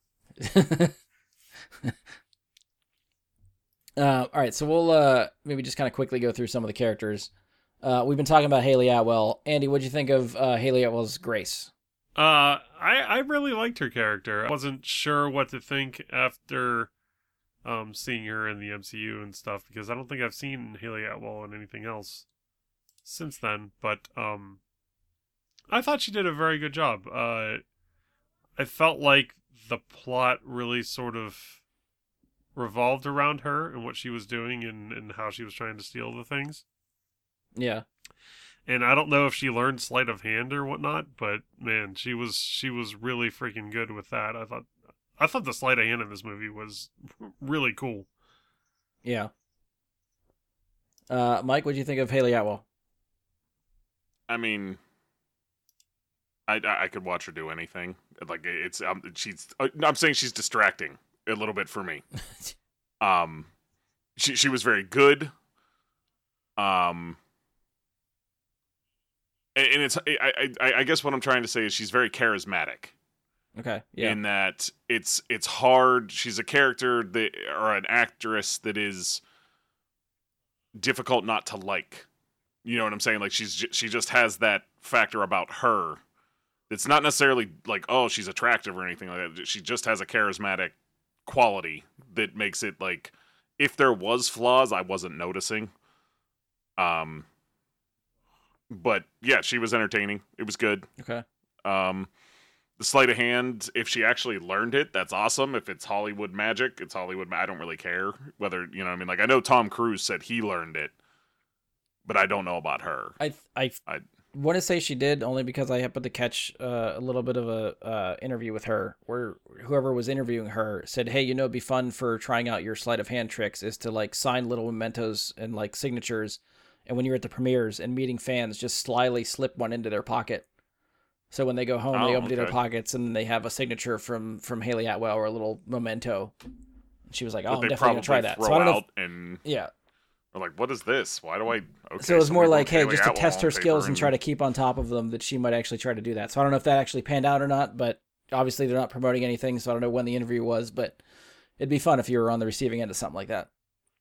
Uh, all right, so we'll uh, maybe just kind of quickly go through some of the characters. Uh, we've been talking about Haley Atwell. Andy, what'd you think of uh, Haley Atwell's Grace? Uh, I I really liked her character. I wasn't sure what to think after um seeing her in the M C U and stuff, because I don't think I've seen Haley Atwell in anything else since then. But um, I thought she did a very good job. Uh, I felt like the plot really sort of revolved around her and what she was doing and, and how she was trying to steal the things. Yeah. And I don't know if she learned sleight of hand or whatnot, but man, she was she was really freaking good with that. I thought I thought the sleight of hand in this movie was really cool. Yeah. Uh, Mike, what'd you think of Haley Atwell? I mean, I I I could watch her do anything. Like it's um, she's uh, I'm saying she's distracting a little bit for me. Um, she she was very good. Um, and, and it's I, I I guess what I'm trying to say is she's very charismatic. Okay. Yeah. In that it's it's hard. She's a character that or an actress that is difficult not to like. You know what I'm saying? Like she's ju- she just has that factor about her. It's not necessarily like, oh, she's attractive or anything like that. She just has a charismatic quality that makes it like, if there was flaws, I wasn't noticing. Um, but yeah, she was entertaining. It was good. Okay. Um, the sleight of hand, if she actually learned it, that's awesome. If it's Hollywood magic, it's Hollywood. Ma- I don't really care whether, you know what I mean? Like, I know Tom Cruise said he learned it, but I don't know about her. I I, I- want to say she did, only because I happened to catch uh, a little bit of a uh, interview with her where whoever was interviewing her said, hey, you know, it'd be fun for trying out your sleight of hand tricks is to like sign little mementos and like signatures. And when you're at the premieres and meeting fans, just slyly slip one into their pocket. So when they go home, Oh, they open okay. their pockets and they have a signature from, from Haley Atwell or a little memento. She was like, oh, That I'm they definitely going probably to try that. throw So I don't know. out If, and yeah. are like, what is this? Why do I? Okay, So it was some more people like, have hey, Haley just to Atwell test her on paper skills and try to keep on top of them, that she might actually try to do that. So I don't know if that actually panned out or not, but obviously they're not promoting anything, so I don't know when the interview was, but it'd be fun if you were on the receiving end of something like that.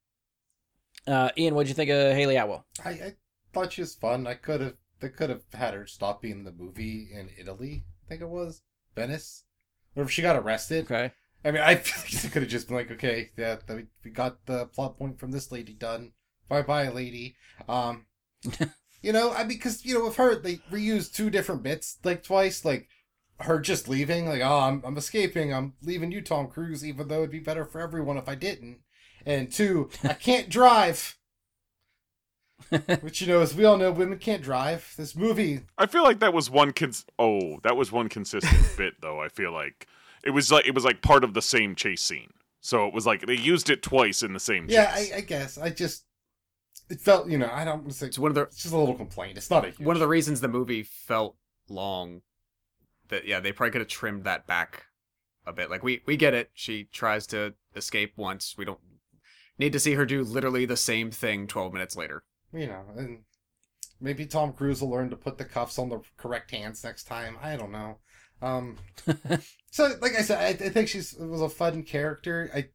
Uh, Ian, what'd you think of Haley Atwell? I, I thought she was fun. I could have they could have had her stop being in the movie in Italy. I think it was Venice, or if she got arrested. Okay. I mean, I feel like they could have just been like, okay, yeah, we we got the plot point from this lady done. Bye bye, lady. Um, you know, I because you know with her they reused two different bits like twice, like her just leaving, like oh I'm I'm escaping, I'm leaving you, Tom Cruise, even though it'd be better for everyone if I didn't. And two, I can't drive. Which, you know, as we all know, women can't drive. This movie, I feel like that was one cons- oh, that was one consistent bit though. I feel like it was like it was like part of the same chase scene. So it was like they used it twice in the same chase. yeah, I, I guess I just it felt, you know, I don't want to say It's one of the it's just a little complaint. It's not a huge, one of the reasons the movie felt long. That yeah, they probably could have trimmed that back a bit. Like we we get it. She tries to escape once. We don't need to see her do literally the same thing twelve minutes later. you know, and maybe Tom Cruise will learn to put the cuffs on the correct hands next time. I don't know. Um, so, like I said, I, I think she's it was a fun character. I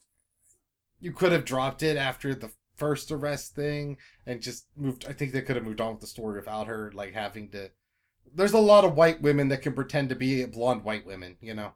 you could have dropped it after the first arrest thing and just moved. I think they could have moved on with the story without her like having to. There's a lot of white women that can pretend to be blonde white women, you know.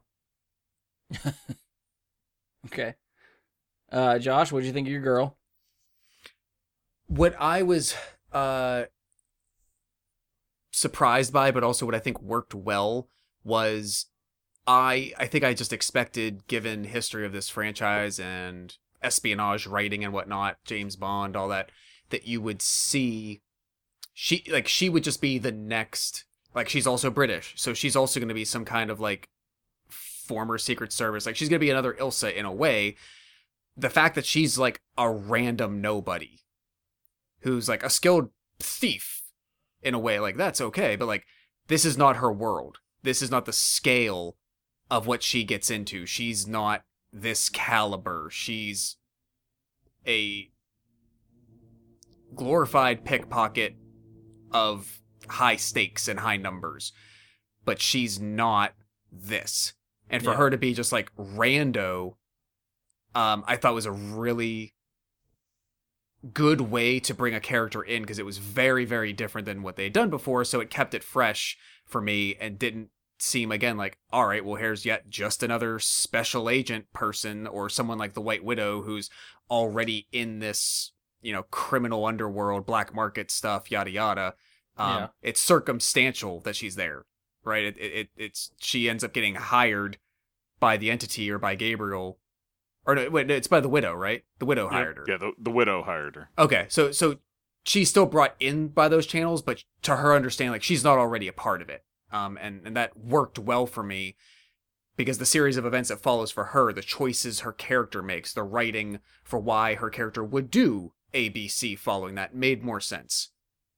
Okay. Uh, Josh, what'd you think of your girl? what I was uh, surprised by, but also what I think worked well, was I I think I just expected, given history of this franchise and espionage writing and whatnot, James Bond, all that, that you would see she like she would just be the next, like, she's also British, so she's also going to be some kind of like former Secret Service, like she's going to be another Ilsa in a way. The fact that she's like a random nobody who's like a skilled thief in a way, like, that's okay, but like, this is not her world. This is not the scale of what she gets into. She's not this caliber. She's a glorified pickpocket of high stakes and high numbers, but she's not this. And for Yeah. her to be just like rando, um, I thought was a really good way to bring a character in, because it was very, very different than what they had done before, so it kept it fresh for me and didn't seem, again, like, all right, well, here's yet just another special agent person or someone like the White Widow who's already in this, you know, criminal underworld, black market stuff, yada yada. Um, Yeah. It's circumstantial that she's there, right? It, it, it it's she ends up getting hired by the entity or by Gabriel, or no, wait, it's by the Widow, right? The Widow hired her. Yeah, the, the widow hired her. Okay, so so she's still brought in by those channels, but to her understanding, like, she's not already a part of it. Um, and, and that worked well for me, because the series of events that follows for her, the choices her character makes, the writing for why her character would do A, B, C following that made more sense.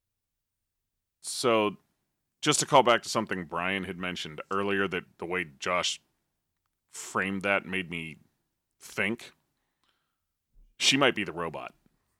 So, just to call back to something Brian had mentioned earlier, that the way Josh framed that made me think she might be the robot.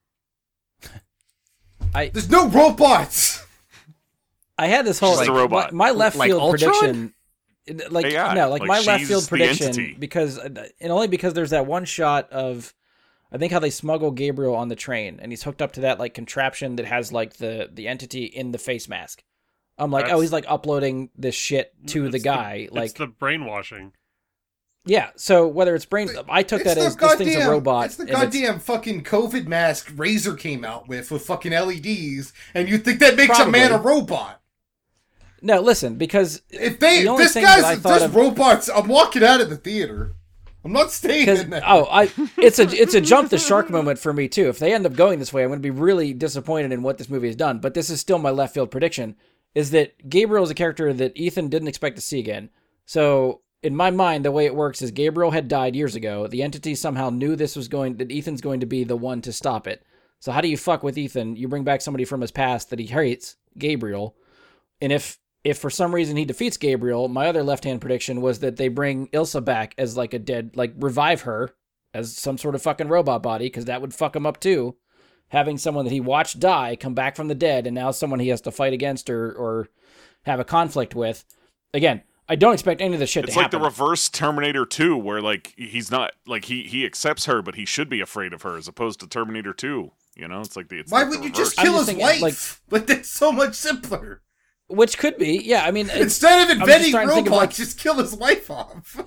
There's no robots. I had this whole She's a like, robot. My, my left Like field Ultron? prediction, like A I. no, like, Like, my left she's field the prediction, entity. because and only because there's that one shot of, I think, how they smuggle Gabriel on the train, and he's hooked up to that like contraption that has like the the entity in the face mask. I'm like, oh, That's- he's like uploading this shit to It's the guy, like, it's the brainwashing. yeah. So whether it's brain, I took that the as this thing's a goddamn- robot. It's the and it's- goddamn fucking COVID mask Razer came out with with fucking L E Ds, and you think that makes Probably. a man a robot? No, listen, because If they, The if only this thing that I guy's, thought there's of- robots, I'm walking out of the theater. I'm not staying Because in there. oh, I it's a it's a jump the shark moment for me too. If they end up going this way, I'm going to be really disappointed in what this movie has done. But this is still my left field prediction: is that Gabriel is a character that Ethan didn't expect to see again. So in my mind, the way it works is Gabriel had died years ago. The entity somehow knew this was going that Ethan's going to be the one to stop it. So how do you fuck with Ethan? You bring back somebody from his past that he hates, Gabriel, and if If for some reason he defeats Gabriel, my other left-hand prediction was that they bring Ilsa back as like a dead, like revive her as some sort of fucking robot body, because that would fuck him up too. Having someone that he watched die come back from the dead, and now someone he has to fight against or or have a conflict with. Again, I don't expect any of this shit It's to like happen. the reverse Terminator two, where like he's not like he he accepts her, but he should be afraid of her, as opposed to Terminator two. You know, it's like the it's Why like would the you reverse. just I'm kill just his thinking, wife? like- But that's so much simpler. Which could be, yeah. I mean, it's, Instead of I'm just inventing trying to think robots, of, like- just kill his wife off.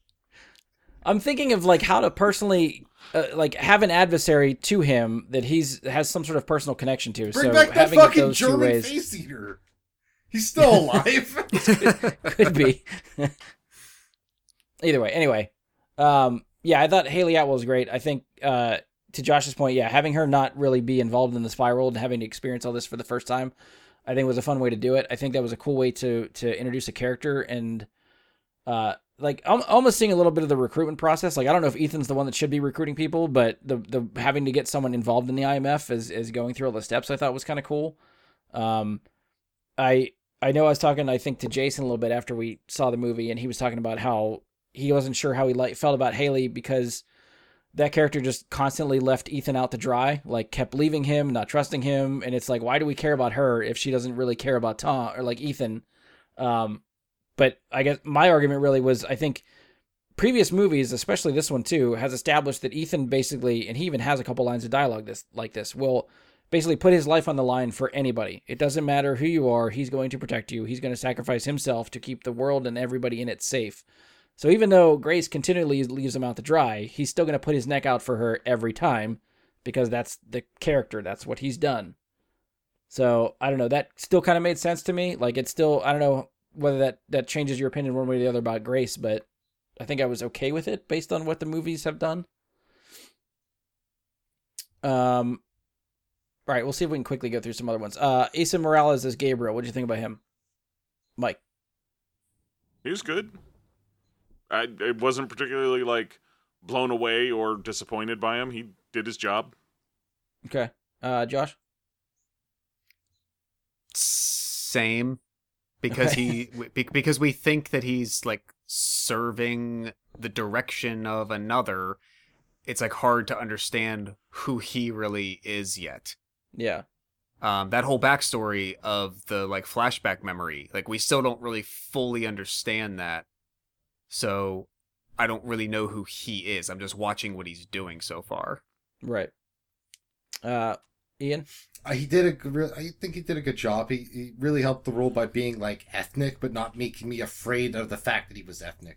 I'm thinking of like how to personally. Uh, like have an adversary to him that he's has some sort of personal connection to. Bring so back that having it fucking those two German ways face eater. He's still alive. could be. Either way, anyway, um, yeah, I thought Haley Atwell was great. I think uh, to Josh's point, yeah, having her not really be involved in the spy world and having to experience all this for the first time, I think was a fun way to do it. I think that was a cool way to to introduce a character and uh, like I'm almost seeing a little bit of the recruitment process. Like I don't know if Ethan's the one that should be recruiting people, but the the having to get someone involved in the I M F as is going through all the steps, I thought was kind of cool. Um, I I know I was talking, I think, to Jason a little bit after we saw the movie, and he was talking about how he wasn't sure how he like felt about Haley because that character just constantly left Ethan out to dry, like kept leaving him, not trusting him, and it's like, why do we care about her if she doesn't really care about Tom or like Ethan? Um, but I guess my argument really was, I think previous movies, especially this one too, has established that Ethan basically, and he even has a couple lines of dialogue this like this, will basically put his life on the line for anybody. It doesn't matter who you are, he's going to protect you. He's going to sacrifice himself to keep the world and everybody in it safe. So even though Grace continually leaves him out to dry, he's still going to put his neck out for her every time because that's the character. That's what he's done. So I don't know. That still kind of made sense to me. Like it's still, I don't know whether that, that changes your opinion one way or the other about Grace, but I think I was okay with it based on what the movies have done. Um, all right, we'll see if we can quickly go through some other ones. Uh, Asa Morales as Gabriel. What do you think about him, Mike? He was good. I, I wasn't particularly like blown away or disappointed by him. He did his job. Okay, uh, Josh. Same, because Okay. he be- because we think that he's like serving the direction of another. It's like hard to understand who he really is yet. Yeah. Um, that whole backstory of the like flashback memory, like we still don't really fully understand that. So I don't really know who he is. I'm just watching what he's doing so far. Right. Uh, Ian. Uh, he did a good, re- I think he did a good job. He, he really helped the role by being like ethnic, but not making me afraid of the fact that he was ethnic.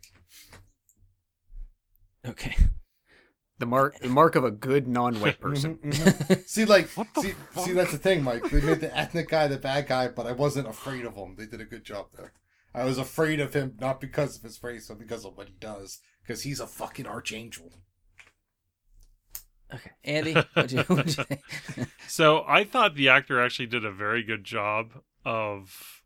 Okay. The mark the mark of a good non-white person. Mhm, mhm. See, like, What the see, fuck? see, that's the thing, Mike. They made the ethnic guy the bad guy, but I wasn't afraid of him. They did a good job there. I was afraid of him not because of his race, but because of what he does. Because he's a fucking archangel. Okay. Andy, what'd you, what'd you think? So I thought the actor actually did a very good job of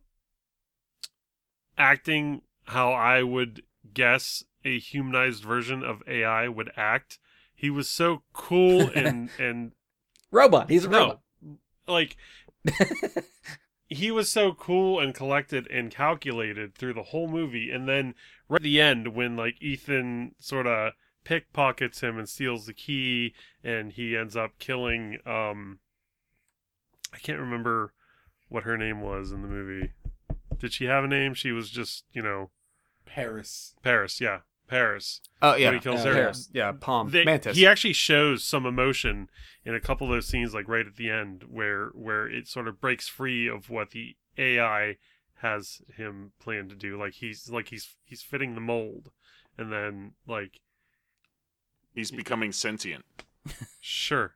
acting how I would guess a humanized version of A I would act. He was so cool and and Robot. He's a robot. no, like he was so cool and collected and calculated through the whole movie, and then right at the end when like Ethan sort of pickpockets him and steals the key, and he ends up killing um I can't remember what her name was in the movie. Did she have a name? She was just, you know, Paris. Paris, yeah. Paris. Oh yeah, When he kills Uh, her. Paris. Yeah, Palm They- Mantis. He actually shows some emotion in a couple of those scenes, like right at the end, where where it sort of breaks free of what the A I has him planned to do. Like he's like he's he's fitting the mold, and then like He's becoming sentient. sure,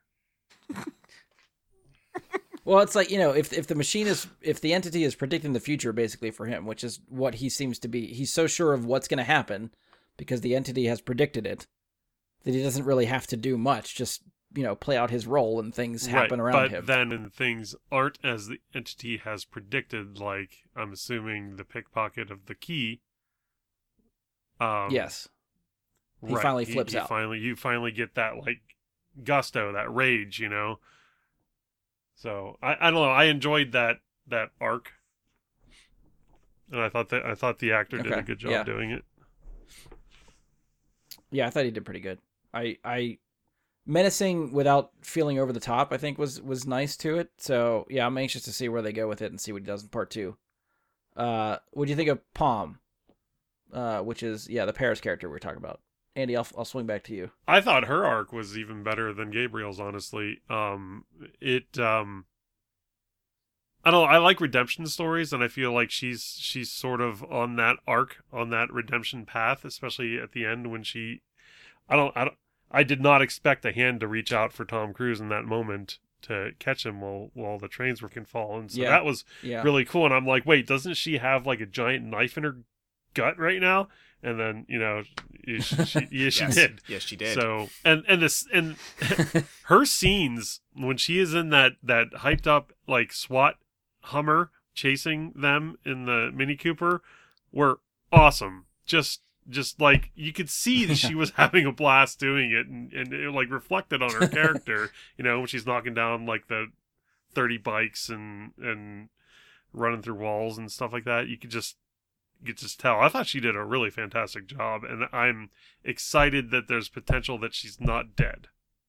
Well, it's like, you know, if if the machine is, if the entity is predicting the future basically for him, which is what he seems to be, he's so sure of what's going to happen because the entity has predicted it that he doesn't really have to do much, just, you know, play out his role and things happen right. around but him. then when things aren't as the entity has predicted, like I'm assuming the pickpocket of the key. Um, Yes. He right. finally flips he out. Finally, you finally get that like gusto, that rage, you know. So I, I don't know. I enjoyed that that arc, and I thought that I thought the actor did Okay, a good job yeah. doing it. Yeah, I thought he did pretty good. I, I, menacing without feeling over the top, I think was was nice to it. So yeah, I'm anxious to see where they go with it and see what he does in part two. Uh, what do you think of Palm? Uh, which is yeah the Paris character we we're talking about. Andy, I'll I'll swing back to you. I thought her arc was even better than Gabriel's. Honestly, um, it um, I don't know. I like redemption stories, and I feel like she's she's sort of on that arc, on that redemption path, especially at the end when she. I don't. I don't. I did not expect a hand to reach out for Tom Cruise in that moment to catch him while while the trains were falling. So Yeah. that was Yeah. really cool. And I'm like, wait, doesn't she have like a giant knife in her gut right now? And then you know, she, she, yeah, she yes. did. Yes, she did. So and and this and her scenes when she is in that that hyped up like SWAT Hummer chasing them in the Mini Cooper were awesome. Just just like you could see that she was having a blast doing it, and, and it like reflected on her character. You know, when she's knocking down like the thirty bikes and and running through walls and stuff like that. You could just you could just tell. I thought she did a really fantastic job, and I'm excited that there's potential that she's not dead.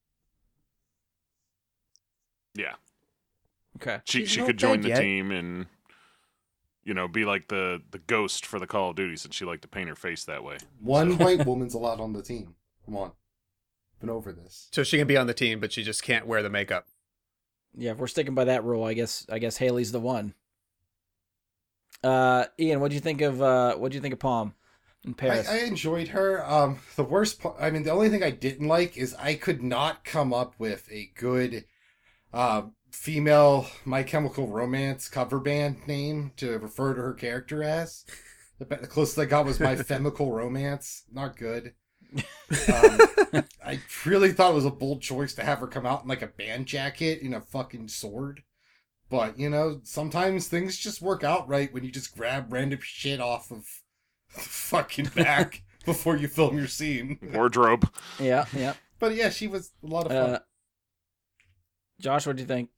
Yeah. Okay. She She's she not could join dead the yet. team and you know be like the the ghost for the Call of Duty, since she liked to paint her face that way. One white woman's allowed on the team. Come on. Been over this. So she can be on the team, but she just can't wear the makeup. Yeah, if we're sticking by that rule, I guess I guess Haley's the one. Uh, Ian, what do you think of uh, what do you think of Palm in I, Paris. I enjoyed her. Um, the worst part, I mean, the only thing I didn't like is I could not come up with a good uh, female My Chemical Romance cover band name to refer to her character as. The, be- the closest I got was My Femical Romance. Not good. Um, I really thought it was a bold choice to have her come out in like a band jacket and a fucking sword. But, you know, sometimes things just work out right when you just grab random shit off of the fucking back before you film your scene. Wardrobe. Yeah, yeah. But yeah, she was a lot of fun. Uh, Josh, what do you think?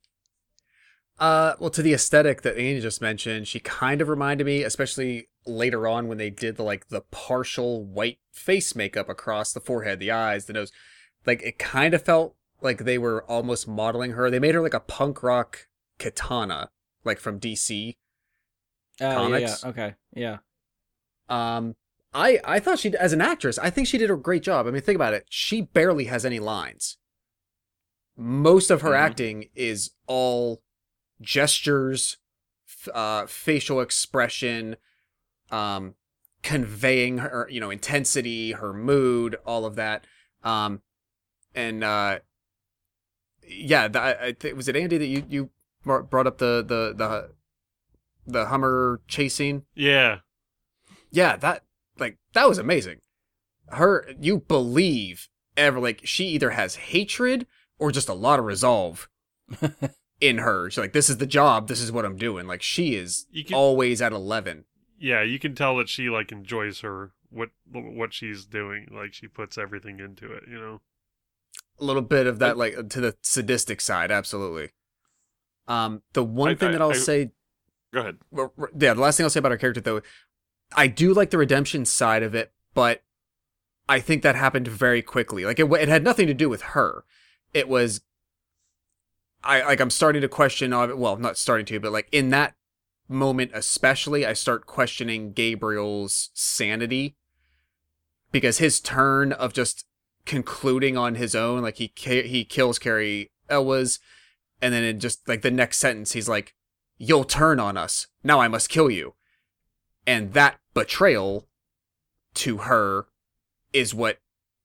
Uh, well, to the aesthetic that Andy just mentioned, she kind of reminded me, especially later on when they did the like the partial white face makeup across the forehead, the eyes, the nose. Like it kind of felt like they were almost modeling her. They made her like a punk rock Katana, like from D C Uh, yeah, Comics. yeah, okay, yeah. Um, I I thought she, as an actress, I think she did a great job. I mean, think about it. She barely has any lines. Most of her Mhm. acting is all gestures, f- uh, facial expression, um, conveying her, you know, intensity, her mood, all of that. Um, and uh, yeah, th- I, I think was it Andy that you you br- brought up the the the the Hummer chase scene? Yeah. Yeah, that like that was amazing. Her, you believe ever like she either has hatred or just a lot of resolve in her. She's like, this is the job, this is what I'm doing. Like she is You can, always at eleven. yeah, you can tell that she like enjoys her what what she's doing. Like she puts everything into it, you know. A little bit of that, like to the sadistic side, absolutely. Um, the one I- thing I- that I'll I- say, Go ahead. well, r- yeah, the last thing I'll say about her character though, I do like the redemption side of it, but I think that happened very quickly. Like it, w- it had nothing to do with her. It was, I like I'm starting to question. uh, Well, not starting to, but like in that moment especially, I start questioning Gabriel's sanity because his turn of just concluding on his own, like he ca- he kills Carrie Elwes, and then in just like the next sentence, he's like, "You'll turn on us. Now I must kill you." And that betrayal to her is what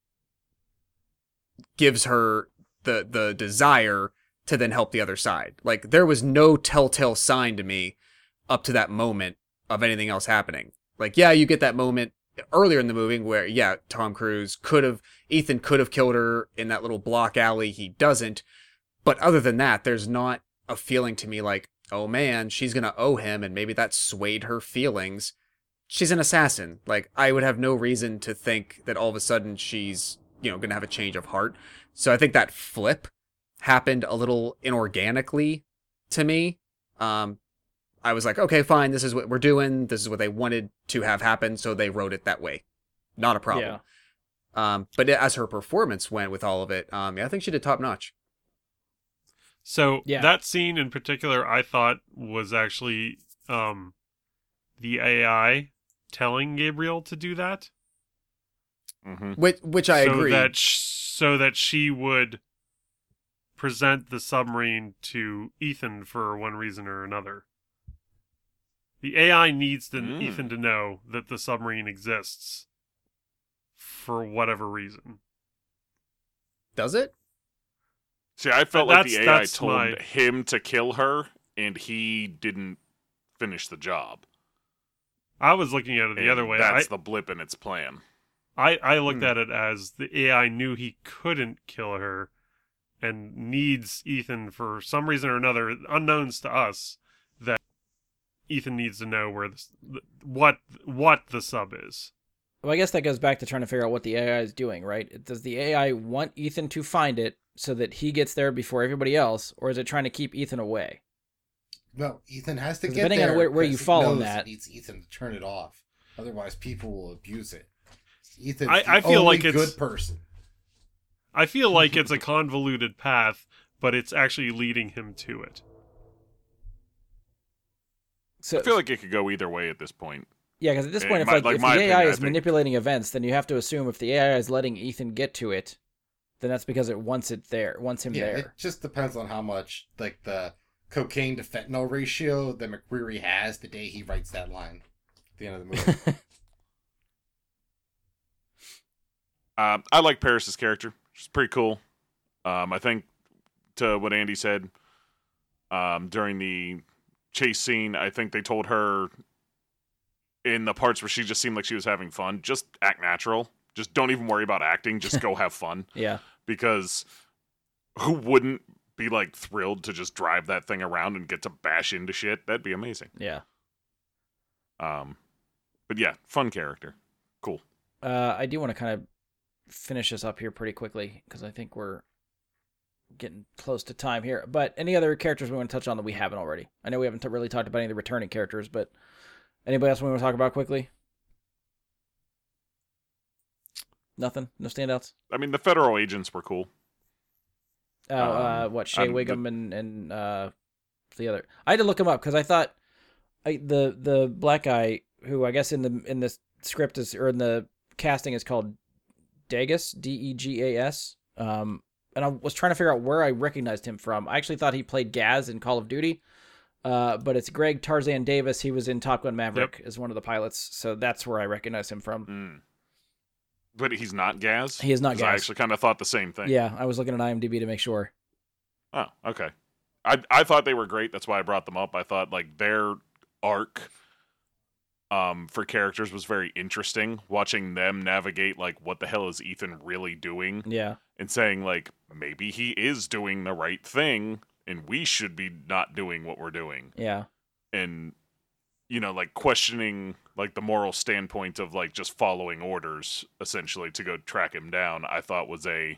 gives her the the desire to then help the other side. Like there was no telltale sign to me up to that moment of anything else happening. Like, yeah, you get that moment earlier in the movie where, yeah, Tom Cruise could have, Ethan could have killed her in that little block alley. He doesn't. But other than that, there's not a feeling to me like, oh man, she's going to owe him, and maybe that swayed her feelings. She's an assassin. Like, I would have no reason to think that all of a sudden she's, you know, going to have a change of heart. So I think that flip happened a little inorganically to me. Um, I was like, okay, fine, this is what we're doing. This is what they wanted to have happen, so they wrote it that way. Not a problem. Yeah. Um, but as her performance went with all of it, um, yeah, I think she did top notch. So Yeah. that scene in particular, I thought was actually um, the A I telling Gabriel to do that. Mm-hmm. Which, which I so agree. That sh- so that she would present the submarine to Ethan for one reason or another. The A I needs to, Mm. Ethan to know that the submarine exists for whatever reason. Does it? See, I felt But like the that's- A I that's told my- him to kill her, and he didn't finish the job. I was looking at it the And other way. That's I, the blip in its plan. I, I looked Hmm. at it as the A I knew he couldn't kill her and needs Ethan for some reason or another, unknowns to us, that Ethan needs to know where the, what what the sub is. Well, I guess that goes back to trying to figure out what the A I is doing, right? Does the A I want Ethan to find it so that he gets there before everybody else, or is it trying to keep Ethan away? No, Ethan has to 'Cause get depending on there where- where you because he fall on knows that- it needs Ethan to turn it off. Otherwise, people will abuse it. Ethan's I- the I feel only like it's- good person. I feel like it's a convoluted path, but it's actually leading him to it. So I feel like it could go either way at this point. yeah, because at this Eh, point, if my- like, like if my the A I opinion, I is think- manipulating events, then you have to assume if the A I is letting Ethan get to it, then that's because it wants it there, wants him Yeah, there. it just depends on how much, like, the cocaine to fentanyl ratio that McQuarrie has the day he writes that line at the end of the movie. Uh, I like Paris's character. She's pretty cool. Um, I think to what Andy said um, during the chase scene, I think they told her in the parts where she just seemed like she was having fun, just act natural. Just don't even worry about acting. Just go have fun. Yeah. Because who wouldn't be like thrilled to just drive that thing around and get to bash into shit? That'd be amazing. Yeah. Um, but yeah, fun character. Cool. Uh, I do want to kind of finish this up here pretty quickly because I think we're getting close to time here. But any other characters we want to touch on that we haven't already? I know we haven't t- really talked about any of the returning characters, but anybody else we want to talk about quickly? Nothing? No standouts? I mean, the federal agents were cool. Oh, Um, uh, what, Shea I'm- Wiggum and, and uh, the other. I had to look him up because I thought I, the the black guy who I guess in the in the script is or in the casting is called Degas, D E G A S. Um, and I was trying to figure out where I recognized him from. I actually thought he played Gaz in Call of Duty, uh, but it's Greg Tarzan Davis. He was in Top Gun Maverick as one of the pilots, so that's where I recognize him from. Mm. But he's not Gaz? He is not 'Cause Gaz. I actually kind of thought the same thing. Yeah, I was looking at IMDb to make sure. Oh, okay. I I thought they were great. That's why I brought them up. I thought like their arc um for characters was very interesting. Watching them navigate like what the hell is Ethan really doing Yeah, and saying like maybe he is doing the right thing and we should be not doing what we're doing. yeah, And you know, like questioning like the moral standpoint of like just following orders essentially to go track him down, I thought was a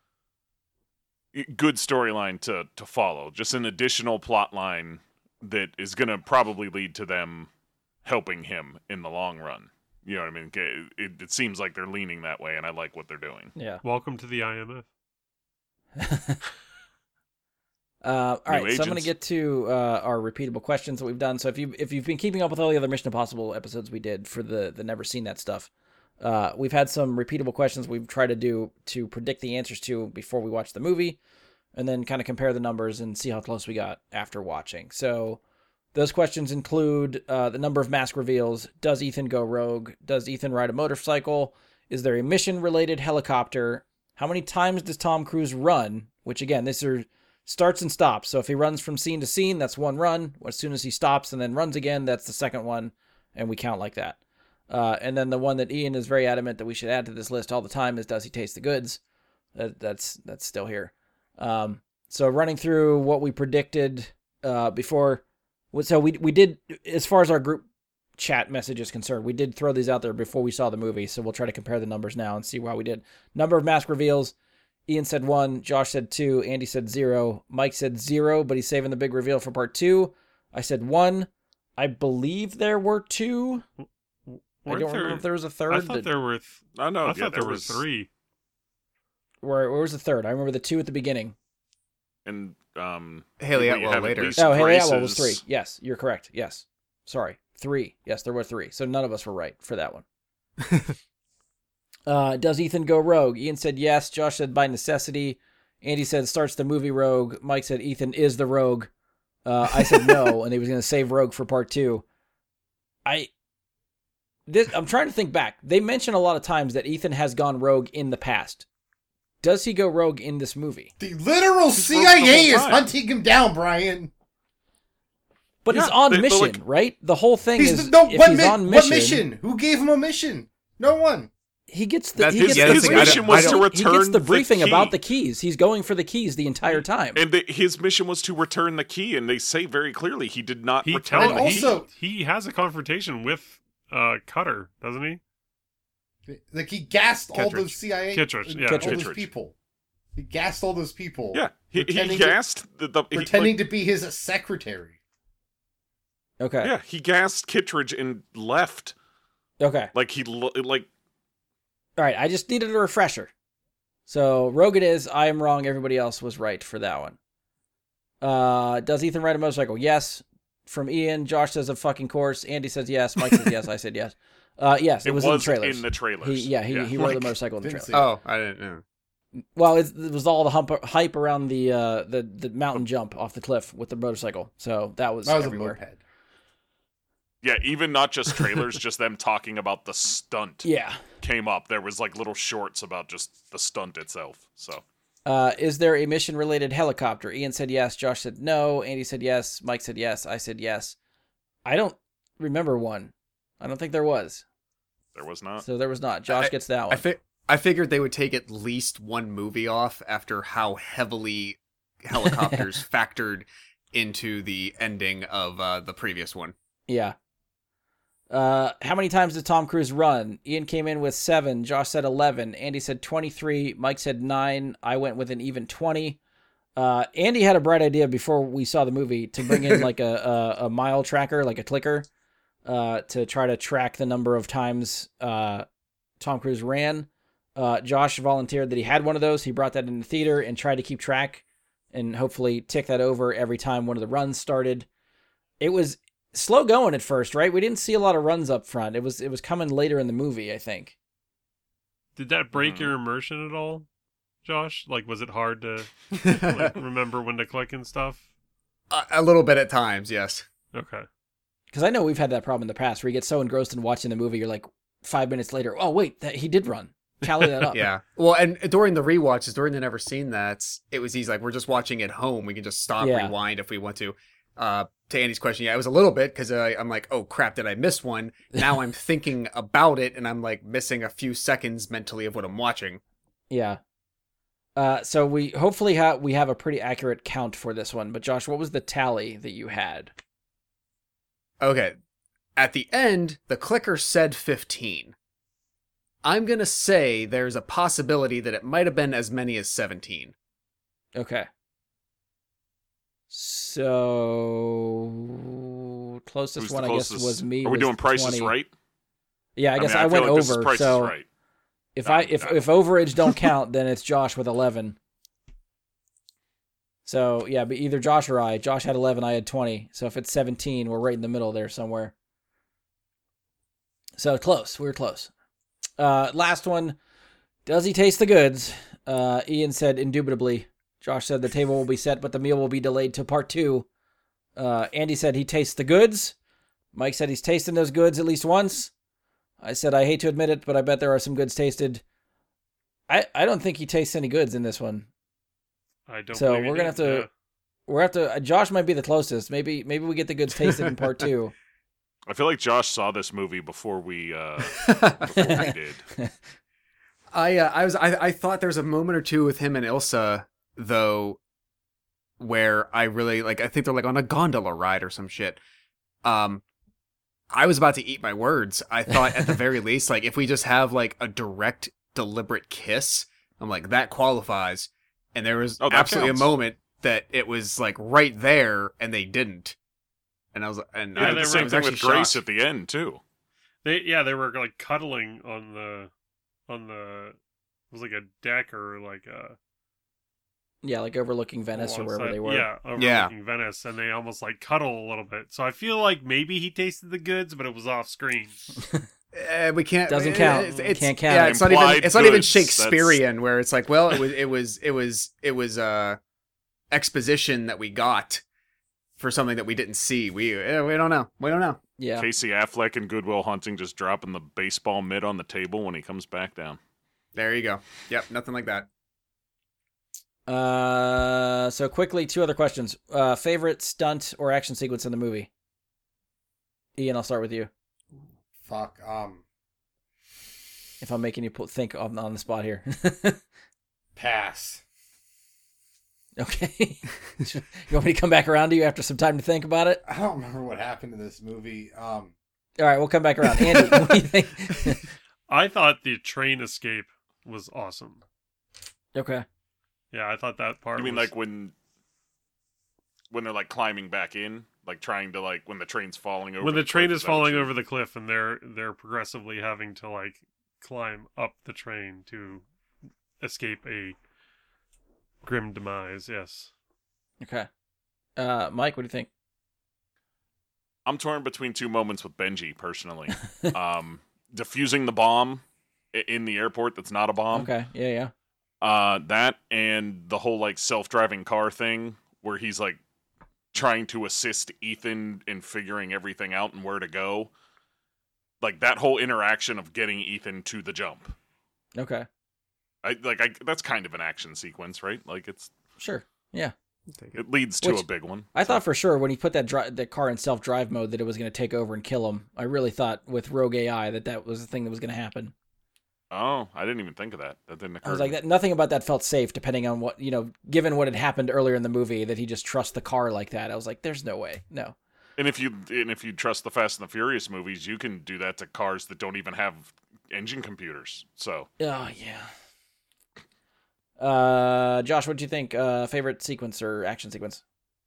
good storyline to to follow. Just an additional plot line that is going to probably lead to them helping him in the long run. You know what I mean? It, it, it seems like they're leaning that way, and I like what they're doing. yeah. Welcome to the I M F. Uh, all right, New so I'm going to agents. get to uh, our repeatable questions that we've done. So if you if you've been keeping up with all the other Mission Impossible episodes we did for the the Never Seen That stuff, uh, we've had some repeatable questions we've tried to do to predict the answers to before we watch the movie, and then kind of compare the numbers and see how close we got after watching. So those questions include uh, the number of mask reveals. Does Ethan go rogue? Does Ethan ride a motorcycle? Is there a mission-related helicopter? How many times does Tom Cruise run? Which, again, this are starts and stops. So if he runs from scene to scene, that's one run. As soon as he stops and then runs again, that's the second one, and we count like that. Uh, and then the one that Ian is very adamant that we should add to this list all the time is, does he taste the goods? That, that's that's still here. Um, so running through what we predicted uh, before, so we we did, as far as our group chat message is concerned, we did throw these out there before we saw the movie, so we'll try to compare the numbers now and see how we did. Number of mask reveals. Ian said one, Josh said two, Andy said zero, Mike said zero, but he's saving the big reveal for part two. I said one. I believe there were two. I Weren't don't there- remember if there was a third. I thought there were. Th- I know. I yeah, thought there, there were was three. Where, where was the third? I remember the two at the beginning. And um, Haley what you Atwell have at later. least Oh, Haley Grace's- Atwell was three. Yes, you're correct. Yes. Sorry. Three. Yes, there were three. So none of us were right for that one. uh, does Ethan go rogue? Ian said yes. Josh said by necessity. Andy said starts the movie rogue. Mike said Ethan is the rogue. Uh, I said no, and he was going to save Rogue for part two. I, this, I'm trying to think back. They mention a lot of times that Ethan has gone rogue in the past. Does he go rogue in this movie? The literal He's C rogue I A the whole is time. hunting him down, Brian. But he's Yeah, on they- but, mission, like- right? The whole thing He's is the, no, if what, he's mi- on what mission, mission? Who gave him a mission? No one. he gets the That's he his- gets yeah, the that's his the thing. I mission don't- was I to don't- return he gets the the briefing key. about the keys. He's going for the keys the entire time. And the, his mission was to return the key, and they say very clearly he did not He return tells the And key. also- he, he has a confrontation with uh Cutter, doesn't he? Like he gassed all Kittredge. those C I A, Kittredge, yeah. all those Kittredge. people. He gassed all those people. Yeah, he, he Pretending to- gassed the, the he, pretending like, to be his secretary. Okay. yeah, he gassed Kittredge and left. Okay. Like he lo- like All right. I just needed a refresher. So Rogue it is. I am wrong. Everybody else was right for that one. Uh, does Ethan ride a motorcycle? Yes. From Ian, Josh says of fucking course. Andy says yes. Mike says yes. I said yes. Uh, yes, it, it was, was in the trailers. in the trailers. He, yeah, he he rode the Like, motorcycle in the didn't trailer. see Oh, I didn't know. Well, it, it was all the hump, hype around the uh the the mountain jump off the cliff with the motorcycle. So that was, That was everywhere. a moped. Yeah, even not just trailers, just them talking about the stunt Yeah. came up. There was like little shorts about just the stunt itself. So, Uh, is there a mission-related helicopter? Ian said yes. Josh said no. Andy said yes. Mike said yes. I said yes. I don't remember one. I don't think there was. there was not. So there was not. Josh I- gets that one. I fi- I figured they would take at least one movie off after how heavily helicopters factored into the ending of uh, the previous one. Yeah. Uh, how many times did Tom Cruise run? Ian came in with seven. Josh said eleven. Andy said twenty-three. Mike said nine. I went with an even twenty. Uh, Andy had a bright idea before we saw the movie to bring in like a, a, a mile tracker, like a clicker, uh, to try to track the number of times uh, Tom Cruise ran. Uh, Josh volunteered that he had one of those. He brought that in the theater and tried to keep track and hopefully tick that over every time one of the runs started. It was slow going at first, right? We didn't see a lot of runs up front. It was it was coming later in the movie, I think. Did that break Mm. your immersion at all, Josh? Like, was it hard to like, remember when to click and stuff? a, a little bit at times, yes. Okay. Because I know we've had that problem in the past where you get so engrossed in watching the movie, you're like five minutes later, oh wait, that, he did run. Tally that up. Yeah. Well, and during the rewatches, during the Never Seen That, it was easy. Like, we're just watching at home. We can just stop, Yeah. rewind if we want to. Uh, to Andy's question, yeah, it was a little bit because uh, I'm like, oh crap, did I miss one? Now I'm thinking about it and I'm like missing a few seconds mentally of what I'm watching. Yeah. Uh, so we hopefully ha- we have a pretty accurate count for this one. But Josh, what was the tally that you had? Okay. At the end, the clicker said fifteen. I'm going to say there's a possibility that it might have been as many as seventeen. Okay. So closest Who's the one, I guess, closest? was me. Are we was doing prices twenty. right? Yeah, I guess mean, I, feel went like this is over. Price is So Right. if No, I if no. if overage don't count, then it's Josh with eleven. So yeah, but either Josh or I. Josh had eleven, I had twenty. So if it's seventeen, we're right in the middle there somewhere. So close. We were close. Uh, last one. Does he taste the goods? Uh, Ian said indubitably. Josh said the table will be set, but the meal will be delayed to part two. Uh, Andy said he tastes the goods. Mike said he's tasting those goods at least once. I said I hate to admit it, but I bet there are some goods tasted. I, I don't think he tastes any goods in this one. I don't. So believe you we're gonna did, have to- yeah. We're have to. Uh, Josh might be the closest. Maybe maybe we get the goods tasted in part two. I feel like Josh saw this movie before we uh, before we did. I uh, I was I, I thought there was a moment or two with him and Ilsa though where I really like I think they're like on a gondola ride or some shit. Um I was about to eat my words. I thought at the very least like if we just have like a direct deliberate kiss, I'm like that qualifies. And there was Oh, that absolutely counts. a moment that it was like right there and they didn't. And I was and Yeah, I, Yeah, they the were- same I was thing actually with Grace shocked. at the end too. They yeah, they were like cuddling on the on the it was like a deck or like a Yeah, like overlooking Venice or wherever alongside- they were. Yeah, overlooking Venice, and they almost like cuddle a little bit. So I feel like maybe he tasted the goods, but it was off screen. Uh, we can't. Doesn't uh, count. It's, it's, Can't count Yeah, it. it's not even. Implied It's not even goods, Shakespearean, where it's like, well, it was, it was, it was, it was uh, exposition that we got for something that we didn't see. We uh, we don't know. We don't know. Yeah. Casey Affleck and Goodwill Hunting just dropping the baseball mitt on the table when he comes back down. There you go. Yep, nothing like that. Uh, so quickly, two other questions. Uh, favorite stunt or action sequence in the movie? Ian, I'll start with you. Fuck. Um. If I'm making you put, think on, on the spot here. Pass. Okay. You want me to come back around to you after some time to think about it? I don't remember what happened in this movie. Um. All right, we'll come back around. Andy, what do you think? I thought the train escape was awesome. Okay. Yeah, I thought that part. You mean was, like when when they're like climbing back in, like trying to like when the train's falling over when the train cliff, is that what falling you- over the cliff and they're they're progressively having to like climb up the train to escape a grim demise. Yes. Okay. Uh, Mike, what do you think? I'm torn between two moments with Benji personally. um, defusing the bomb i- in the airport that's not a bomb. Okay. Yeah, yeah. Uh, that and the whole like self-driving car thing where he's like trying to assist Ethan in figuring everything out and where to go. Like that whole interaction of getting Ethan to the jump. Okay. I like I that's kind of an action sequence, right? Like it's Sure. Yeah. it leads to Which- a big one. I thought for sure when he put that dri- the car in self-drive mode that it was going to take over and kill him. I really thought with Rogue A I that that was the thing that was going to happen. Oh, I didn't even think of that. That didn't occur. I was to like, me. that. Nothing about that felt safe, depending on what you know. Given what had happened earlier in the movie, that he just trusts the car like that. I was like, "There's no way, no." And if you and if you trust the Fast and the Furious movies, you can do that to cars that don't even have engine computers. So Oh yeah. Uh, Josh, what do you think? Uh, favorite sequence or action sequence?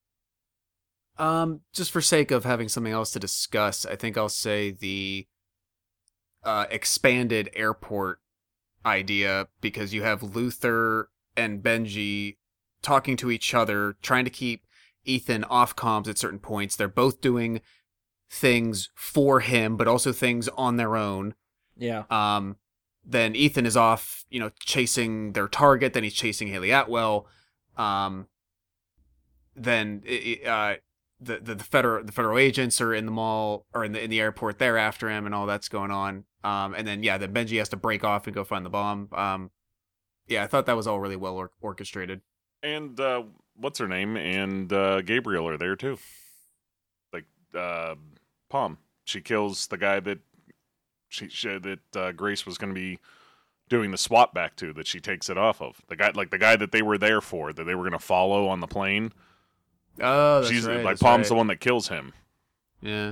Um, just for sake of having something else to discuss, I think I'll say the uh, expanded airport idea, because you have Luther and Benji talking to each other, trying to keep Ethan off comms at certain points. They're both doing things for him, but also things on their own. Yeah. Um, then Ethan is off, you know, chasing their target. Then he's chasing Haley Atwell. Um, then it, uh, the, the the federal the federal agents are in the mall or in the in the airport. They're after him, and all that's going on. Um, and then yeah, then Benji has to break off and go find the bomb. Um, yeah, I thought that was all really well or- orchestrated. and uh, what's her name and uh, Gabriel are there too. Like uh, Palm, she kills the guy that she, she that uh, Grace was going to be doing the swap back to. That she takes it off of the guy, like the guy that they were there for, that they were going to follow on the plane. Oh, that's She's right. like that's Palm's right. the one that kills him. Yeah.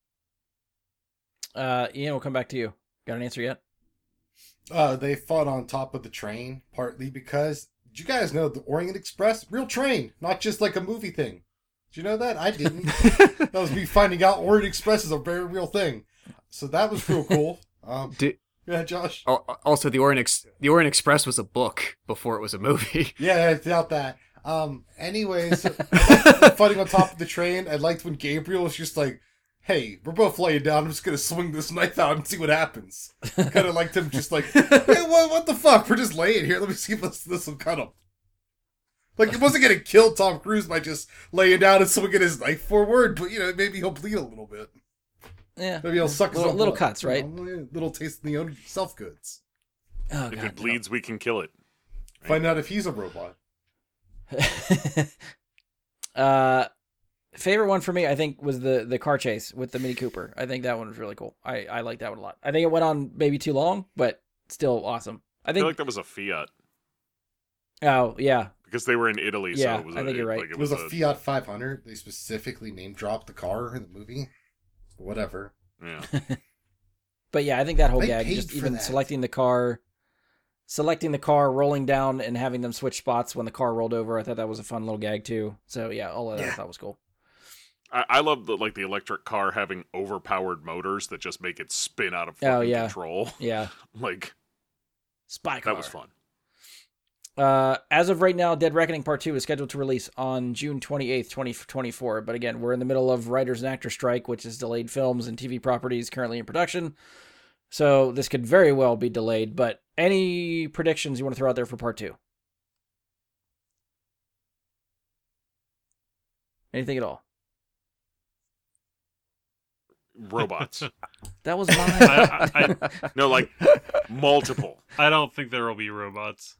Uh, Ian, we'll come back to you. Got an answer yet? Uh, they fought on top of the train, partly because, did you guys know the Orient Express? Real train, not just like a movie thing. Did you know that? I didn't. That was me finding out Orient Express is a very real thing. So that was real cool. Um, Did, yeah, Josh? al- also, the Orient Ex- the Orient Express was a book before it was a movie. Yeah, I doubt that. Um, anyways, fighting on top of the train, I liked when Gabriel was just like, hey, we're both laying down, I'm just gonna swing this knife out and see what happens. Kind of liked him just like, hey, what, what the fuck? We're just laying here, let me see if this, this will cut him. Like, it wasn't gonna kill Tom Cruise by just laying down and swinging his knife forward, but, you know, maybe he'll bleed a little bit. Yeah. Maybe he'll suck his Little- own little blood, cuts, you right? know? Little taste in the own self-goods. Oh, If God, it bleeds, we can kill it. Find out if he's a robot. uh, favorite one for me, I think, was the the car chase with the Mini Cooper. I think that one was really cool. I I like that one a lot. I think it went on maybe too long, but still awesome. I I think. feel like that was a Fiat oh yeah, because they were in Italy. Yeah, so it was I a, think you're right. Like, It was a Fiat five hundred. They specifically name dropped the car in the movie. Whatever. Yeah. but yeah, I think that whole They gag, paid just for even that. selecting the car, selecting the car, rolling down, and having them switch spots when the car rolled over. I thought that was a fun little gag too. So yeah, all of that I Yeah. thought was cool. I, I love the like the electric car having overpowered motors that just make it spin out of Oh, fucking yeah. control. Yeah, Like spy car. that was fun. Uh, as of right now, Dead Reckoning Part two is scheduled to release on June twenty-eighth, twenty twenty-four. But again, we're in the middle of writers and actor strike, which has delayed films and T V properties currently in production. So this could very well be delayed. But any predictions you want to throw out there for Part two? Anything at all? Robots. That was mine. I, I, I, No, like multiple I don't think there will be robots.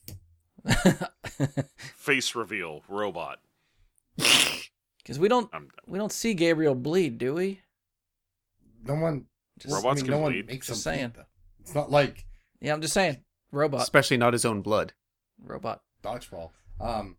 face reveal robot. Because we don't I'm, we don't see Gabriel bleed, do we? No one. Just- Robots I mean, can no one bleed. makes Just them bleed, saying. though. It's not like Yeah, I'm just saying. Robot. Especially not his own blood. Robot. dodgeball. Um,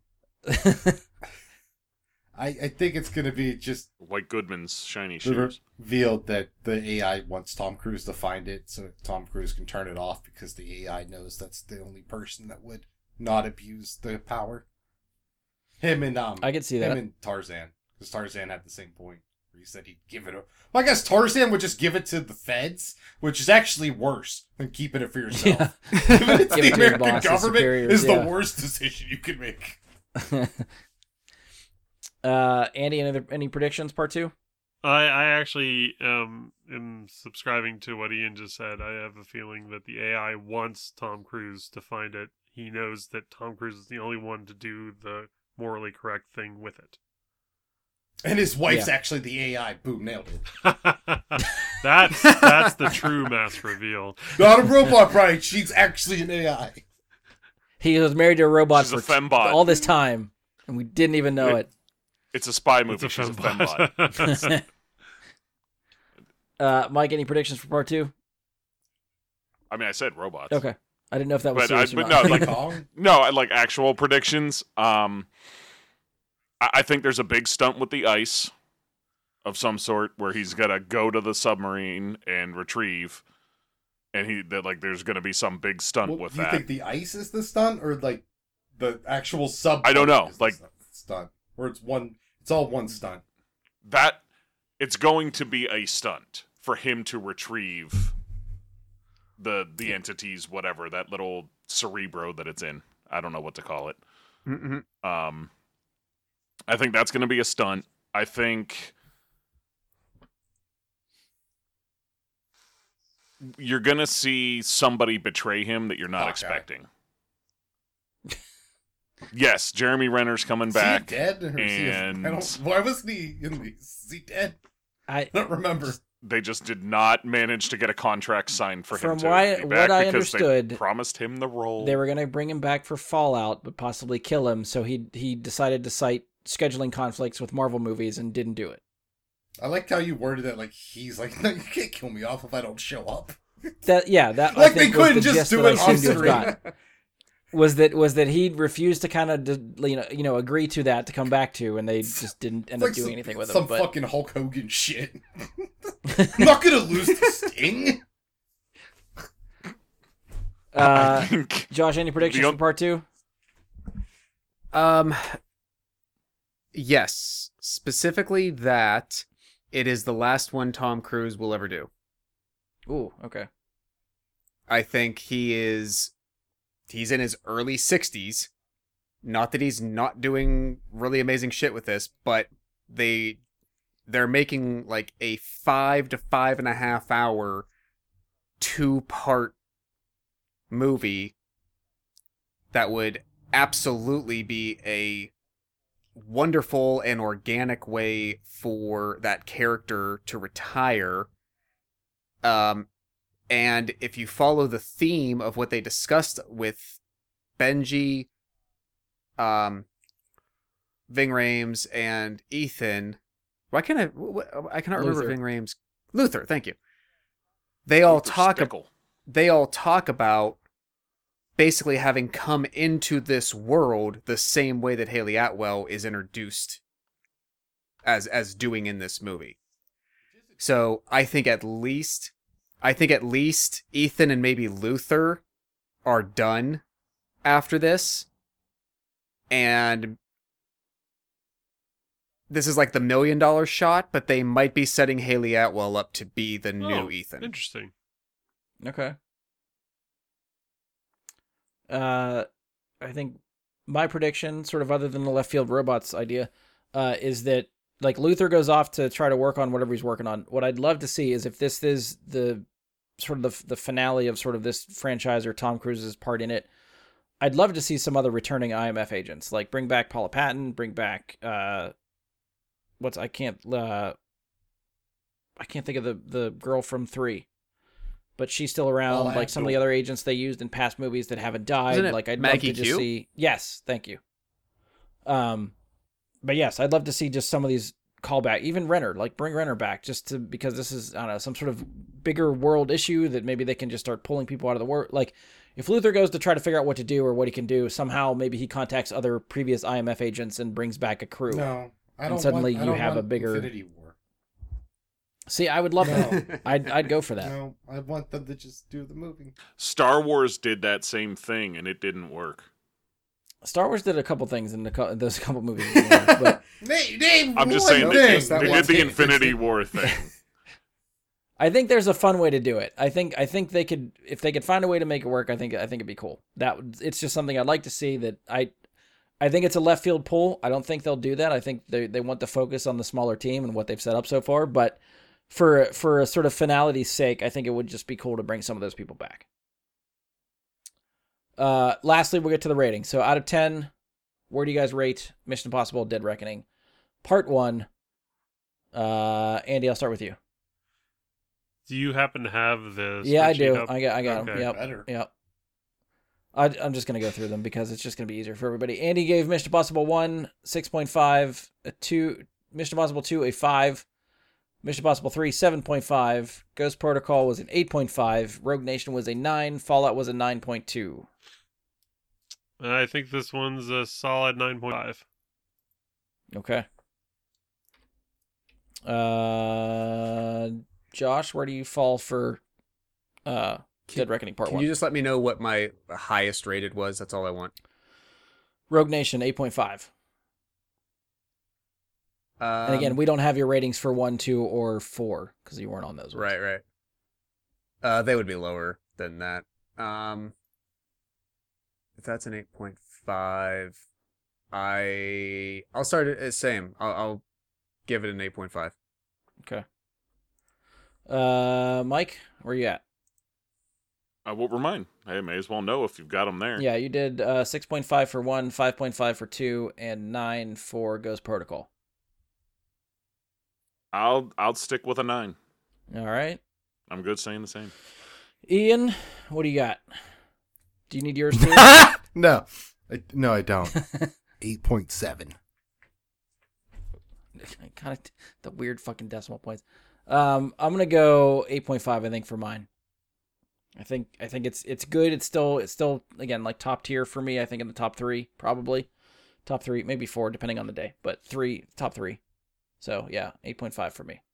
I I think it's gonna be just White Goodman's shiny shoes. revealed that the A I wants Tom Cruise to find it, so Tom Cruise can turn it off because the A I knows that's the only person that would not abuse the power. Him and um, I could see him that. and Tarzan, because Tarzan had the same point where he said he'd give it. A, well, I guess Tarzan would just give it to the feds, which is actually worse than keeping it for yourself. Yeah. Giving it to Give the it to your American boss, his government superiors, is yeah. the worst decision you can make. uh, Andy, any other, any predictions? Part two. I, I actually um, am subscribing to what Ian just said. I have a feeling that the A I wants Tom Cruise to find it. He knows that Tom Cruise is the only one to do the morally correct thing with it. And his wife's Yeah. actually the A I. Boom, nailed it. that's that's the true mass reveal. Not a robot, Brian. She's actually an A I. He was married to a robot She's a for fembot. all this time, and we didn't even know it. It's a spy movie. It's a She's a fembot. fembot. uh, Mike, any predictions for part two? I mean, I said robots. Okay, I didn't know if that was But I- serious or but not. no, like- Kong? No, I like actual predictions. Um, I, I think there's a big stunt with the ice of some sort where he's gonna go to the submarine and retrieve, and he that like there's gonna be some big stunt Well, with do you that. think the ice is the stunt or like the actual sub? I don't know, is the like- stu- stunt, or it's one. It's all one stunt. that it's going to be a stunt for him to retrieve the the entities, whatever that little cerebro that it's in. I don't know what to call it. Mm-mm. Um, I think that's going to be a stunt. I think you're going to see somebody betray him that you're not Hawkeye. expecting. Yes, Jeremy Renner's coming back. Is he dead? Or is he a- and- I don't, why wasn't he in these? Is he dead? I, I don't remember. They just did not manage to get a contract signed for From him to why- be what back I because understood, they promised him the role. they were going to bring him back for Fallout, but possibly kill him. So he he decided to cite scheduling conflicts with Marvel movies and didn't do it. I like how you worded it. Like he's like, no, you can't kill me off if I don't show up. That yeah, that I Like they think was couldn't the just gist do that I it seem off to have screen. got. Was that was that he refused to kind of you know you know agree to that to come back to, and they just didn't end Like up doing some, anything with some him. But fucking Hulk Hogan shit. I'm not gonna lose to Sting. I uh, think Josh, any predictions The for on- part two? Um, yes, specifically that it is the last one Tom Cruise will ever do. Ooh, okay. I think he is, he's in his early sixties. Not that he's not doing really amazing shit with this, but they, they're making like a five to five and a half hour, two part movie that would absolutely be a wonderful and organic way for that character to retire. Um, and if you follow the theme of what they discussed with Benji, um, Ving Rhames, and Ethan, why can't I? wh- I cannot remember Luther. Ving Rhames. Luther, thank you. They all Luther talk. ab- Stickle. They all talk about basically having come into this world the same way that Haley Atwell is introduced as as doing in this movie. So I think at least I think at least Ethan and maybe Luther are done after this. And this is like the million dollar shot, but they might be setting Haley Atwell up to be the new Oh, Ethan. Interesting. Okay. Uh, I think my prediction, sort of other than the left field robots idea, uh, is that like Luther goes off to try to work on whatever he's working on. What I'd love to see is if this is the sort of the the finale of sort of this franchise or Tom Cruise's part in it. I'd love to see some other returning I M F agents, like bring back Paula Patton, bring back uh, what's I can't uh, I can't think of the the girl from Three. But she's still around, Paula like some of the Abdul. other agents they used in past movies that haven't died. Isn't it Like I'd Maggie love to just Q? see. Yes, thank you. Um, but yes, I'd love to see just some of these callback, even Renner, like bring Renner back, just to because this is I don't know some sort of bigger world issue that maybe they can just start pulling people out of the world. Like if Luther goes to try to figure out what to do or what he can do, somehow maybe he contacts other previous I M F agents and brings back a crew. No, I And don't. suddenly want, I you don't have a want bigger- Infinity War. See, I would love No. that. I'd I'd go for that. No, I want them to just do the movie. Star Wars did that same thing and it didn't work. Star Wars did a couple things in the co- those couple movies, but Name, name I'm just one saying thing. they, Just that they one did the thing. Infinity War thing. I think there's a fun way to do it. I think I think they could if they could find a way to make it work. I think I think it'd be cool. That would- it's just something I'd like to see. That I I think it's a left field pull. I don't think they'll do that. I think they they want to focus on the smaller team and what they've set up so far. But for for a sort of finality's sake, I think it would just be cool to bring some of those people back. Uh, lastly, we'll get to the rating. So out of ten, where do you guys rate Mission Impossible: Dead Reckoning, Part One? Uh, Andy, I'll start with you. Do you happen to have the? Yeah, I spreadsheet do. up? I got, I got them. Okay. Yep, Better. yep. I, I'm just gonna go through them because it's just gonna be easier for everybody. Andy gave Mission Impossible one six point five, a two, Mission Impossible two a five, Mission Impossible three seven point five, Ghost Protocol was an eight point five, Rogue Nation was a nine, Fallout was a nine point two. I think this one's a solid nine point five. Okay. Uh, Josh, where do you fall for uh Dead Reckoning Part Can One? you just let me know what my highest rated was? That's all I want. Rogue Nation eight point five. Um, And again, we don't have your ratings for one, two, or four because you weren't on those. Ones. right, right. Uh, they would be lower than that. Um, if that's an eight point five, I I'll start it as same. I'll, I'll give it an eight point five. Okay. Uh, Mike, where you at? Uh, what were mine? Hey, may as well know if you've got them there. Yeah, you did uh six point five for one, five point five for two, and nine for Ghost Protocol. I'll I'll stick with a nine. All right. I'm good saying the same. Ian, what do you got? Do you need yours too? No, I, no, I don't. Eight point seven. Kind of the weird fucking decimal points. Um, I'm gonna go eight point five. I think for mine. I think I think it's it's good. It's still it's still again like top tier for me. I think in the top three probably, top three maybe four depending on the day, but three top three. So yeah, eight point five for me.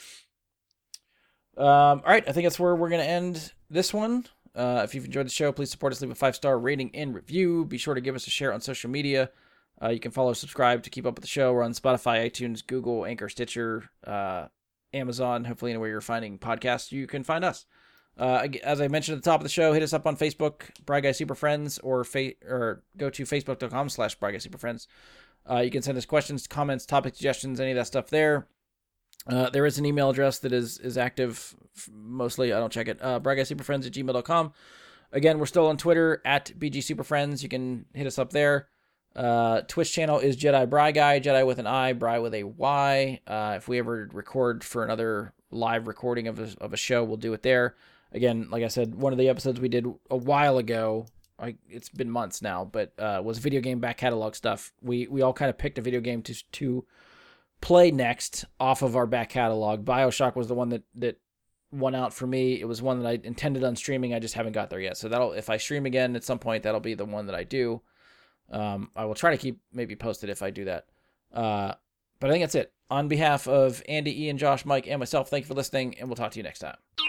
Um, all right, I think that's where we're gonna end this one. Uh, if you've enjoyed the show, please support us. Leave a five star rating and review. Be sure to give us a share on social media. Uh, you can follow, subscribe to keep up with the show. We're on Spotify, iTunes, Google, Anchor, Stitcher, uh, Amazon. Hopefully, anywhere you're finding podcasts, you can find us. Uh, as I mentioned at the top of the show, hit us up on Facebook, Bry Guy Super Friends, or fa- or go to facebook.com slash Bry Guy Super Friends. Uh, you can send us questions, comments, topic suggestions, any of that stuff there. Uh, there is an email address that is is active mostly. I don't check it. Uh, Bry Guy Super Friends at gmail dot com. Again, we're still on Twitter at B G Super Friends. You can hit us up there. Uh, Twitch channel is Jedi Bry Guy, Jedi with an I, Bry with a Y. Uh, if we ever record for another live recording of a, of a show, we'll do it there. Again, like I said, one of the episodes we did a while ago, like it's been months now, but uh, was video game back catalog stuff. We we all kind of picked a video game to to play next off of our back catalog. BioShock was the one that that won out for me. It was one that I intended on streaming. I just haven't got there yet. So that'll if I stream again at some point, that'll be the one that I do. Um, I will try to keep maybe posted if I do that. Uh, but I think that's it. On behalf of Andy, Ian, Josh, Mike, and myself, thank you for listening, and we'll talk to you next time.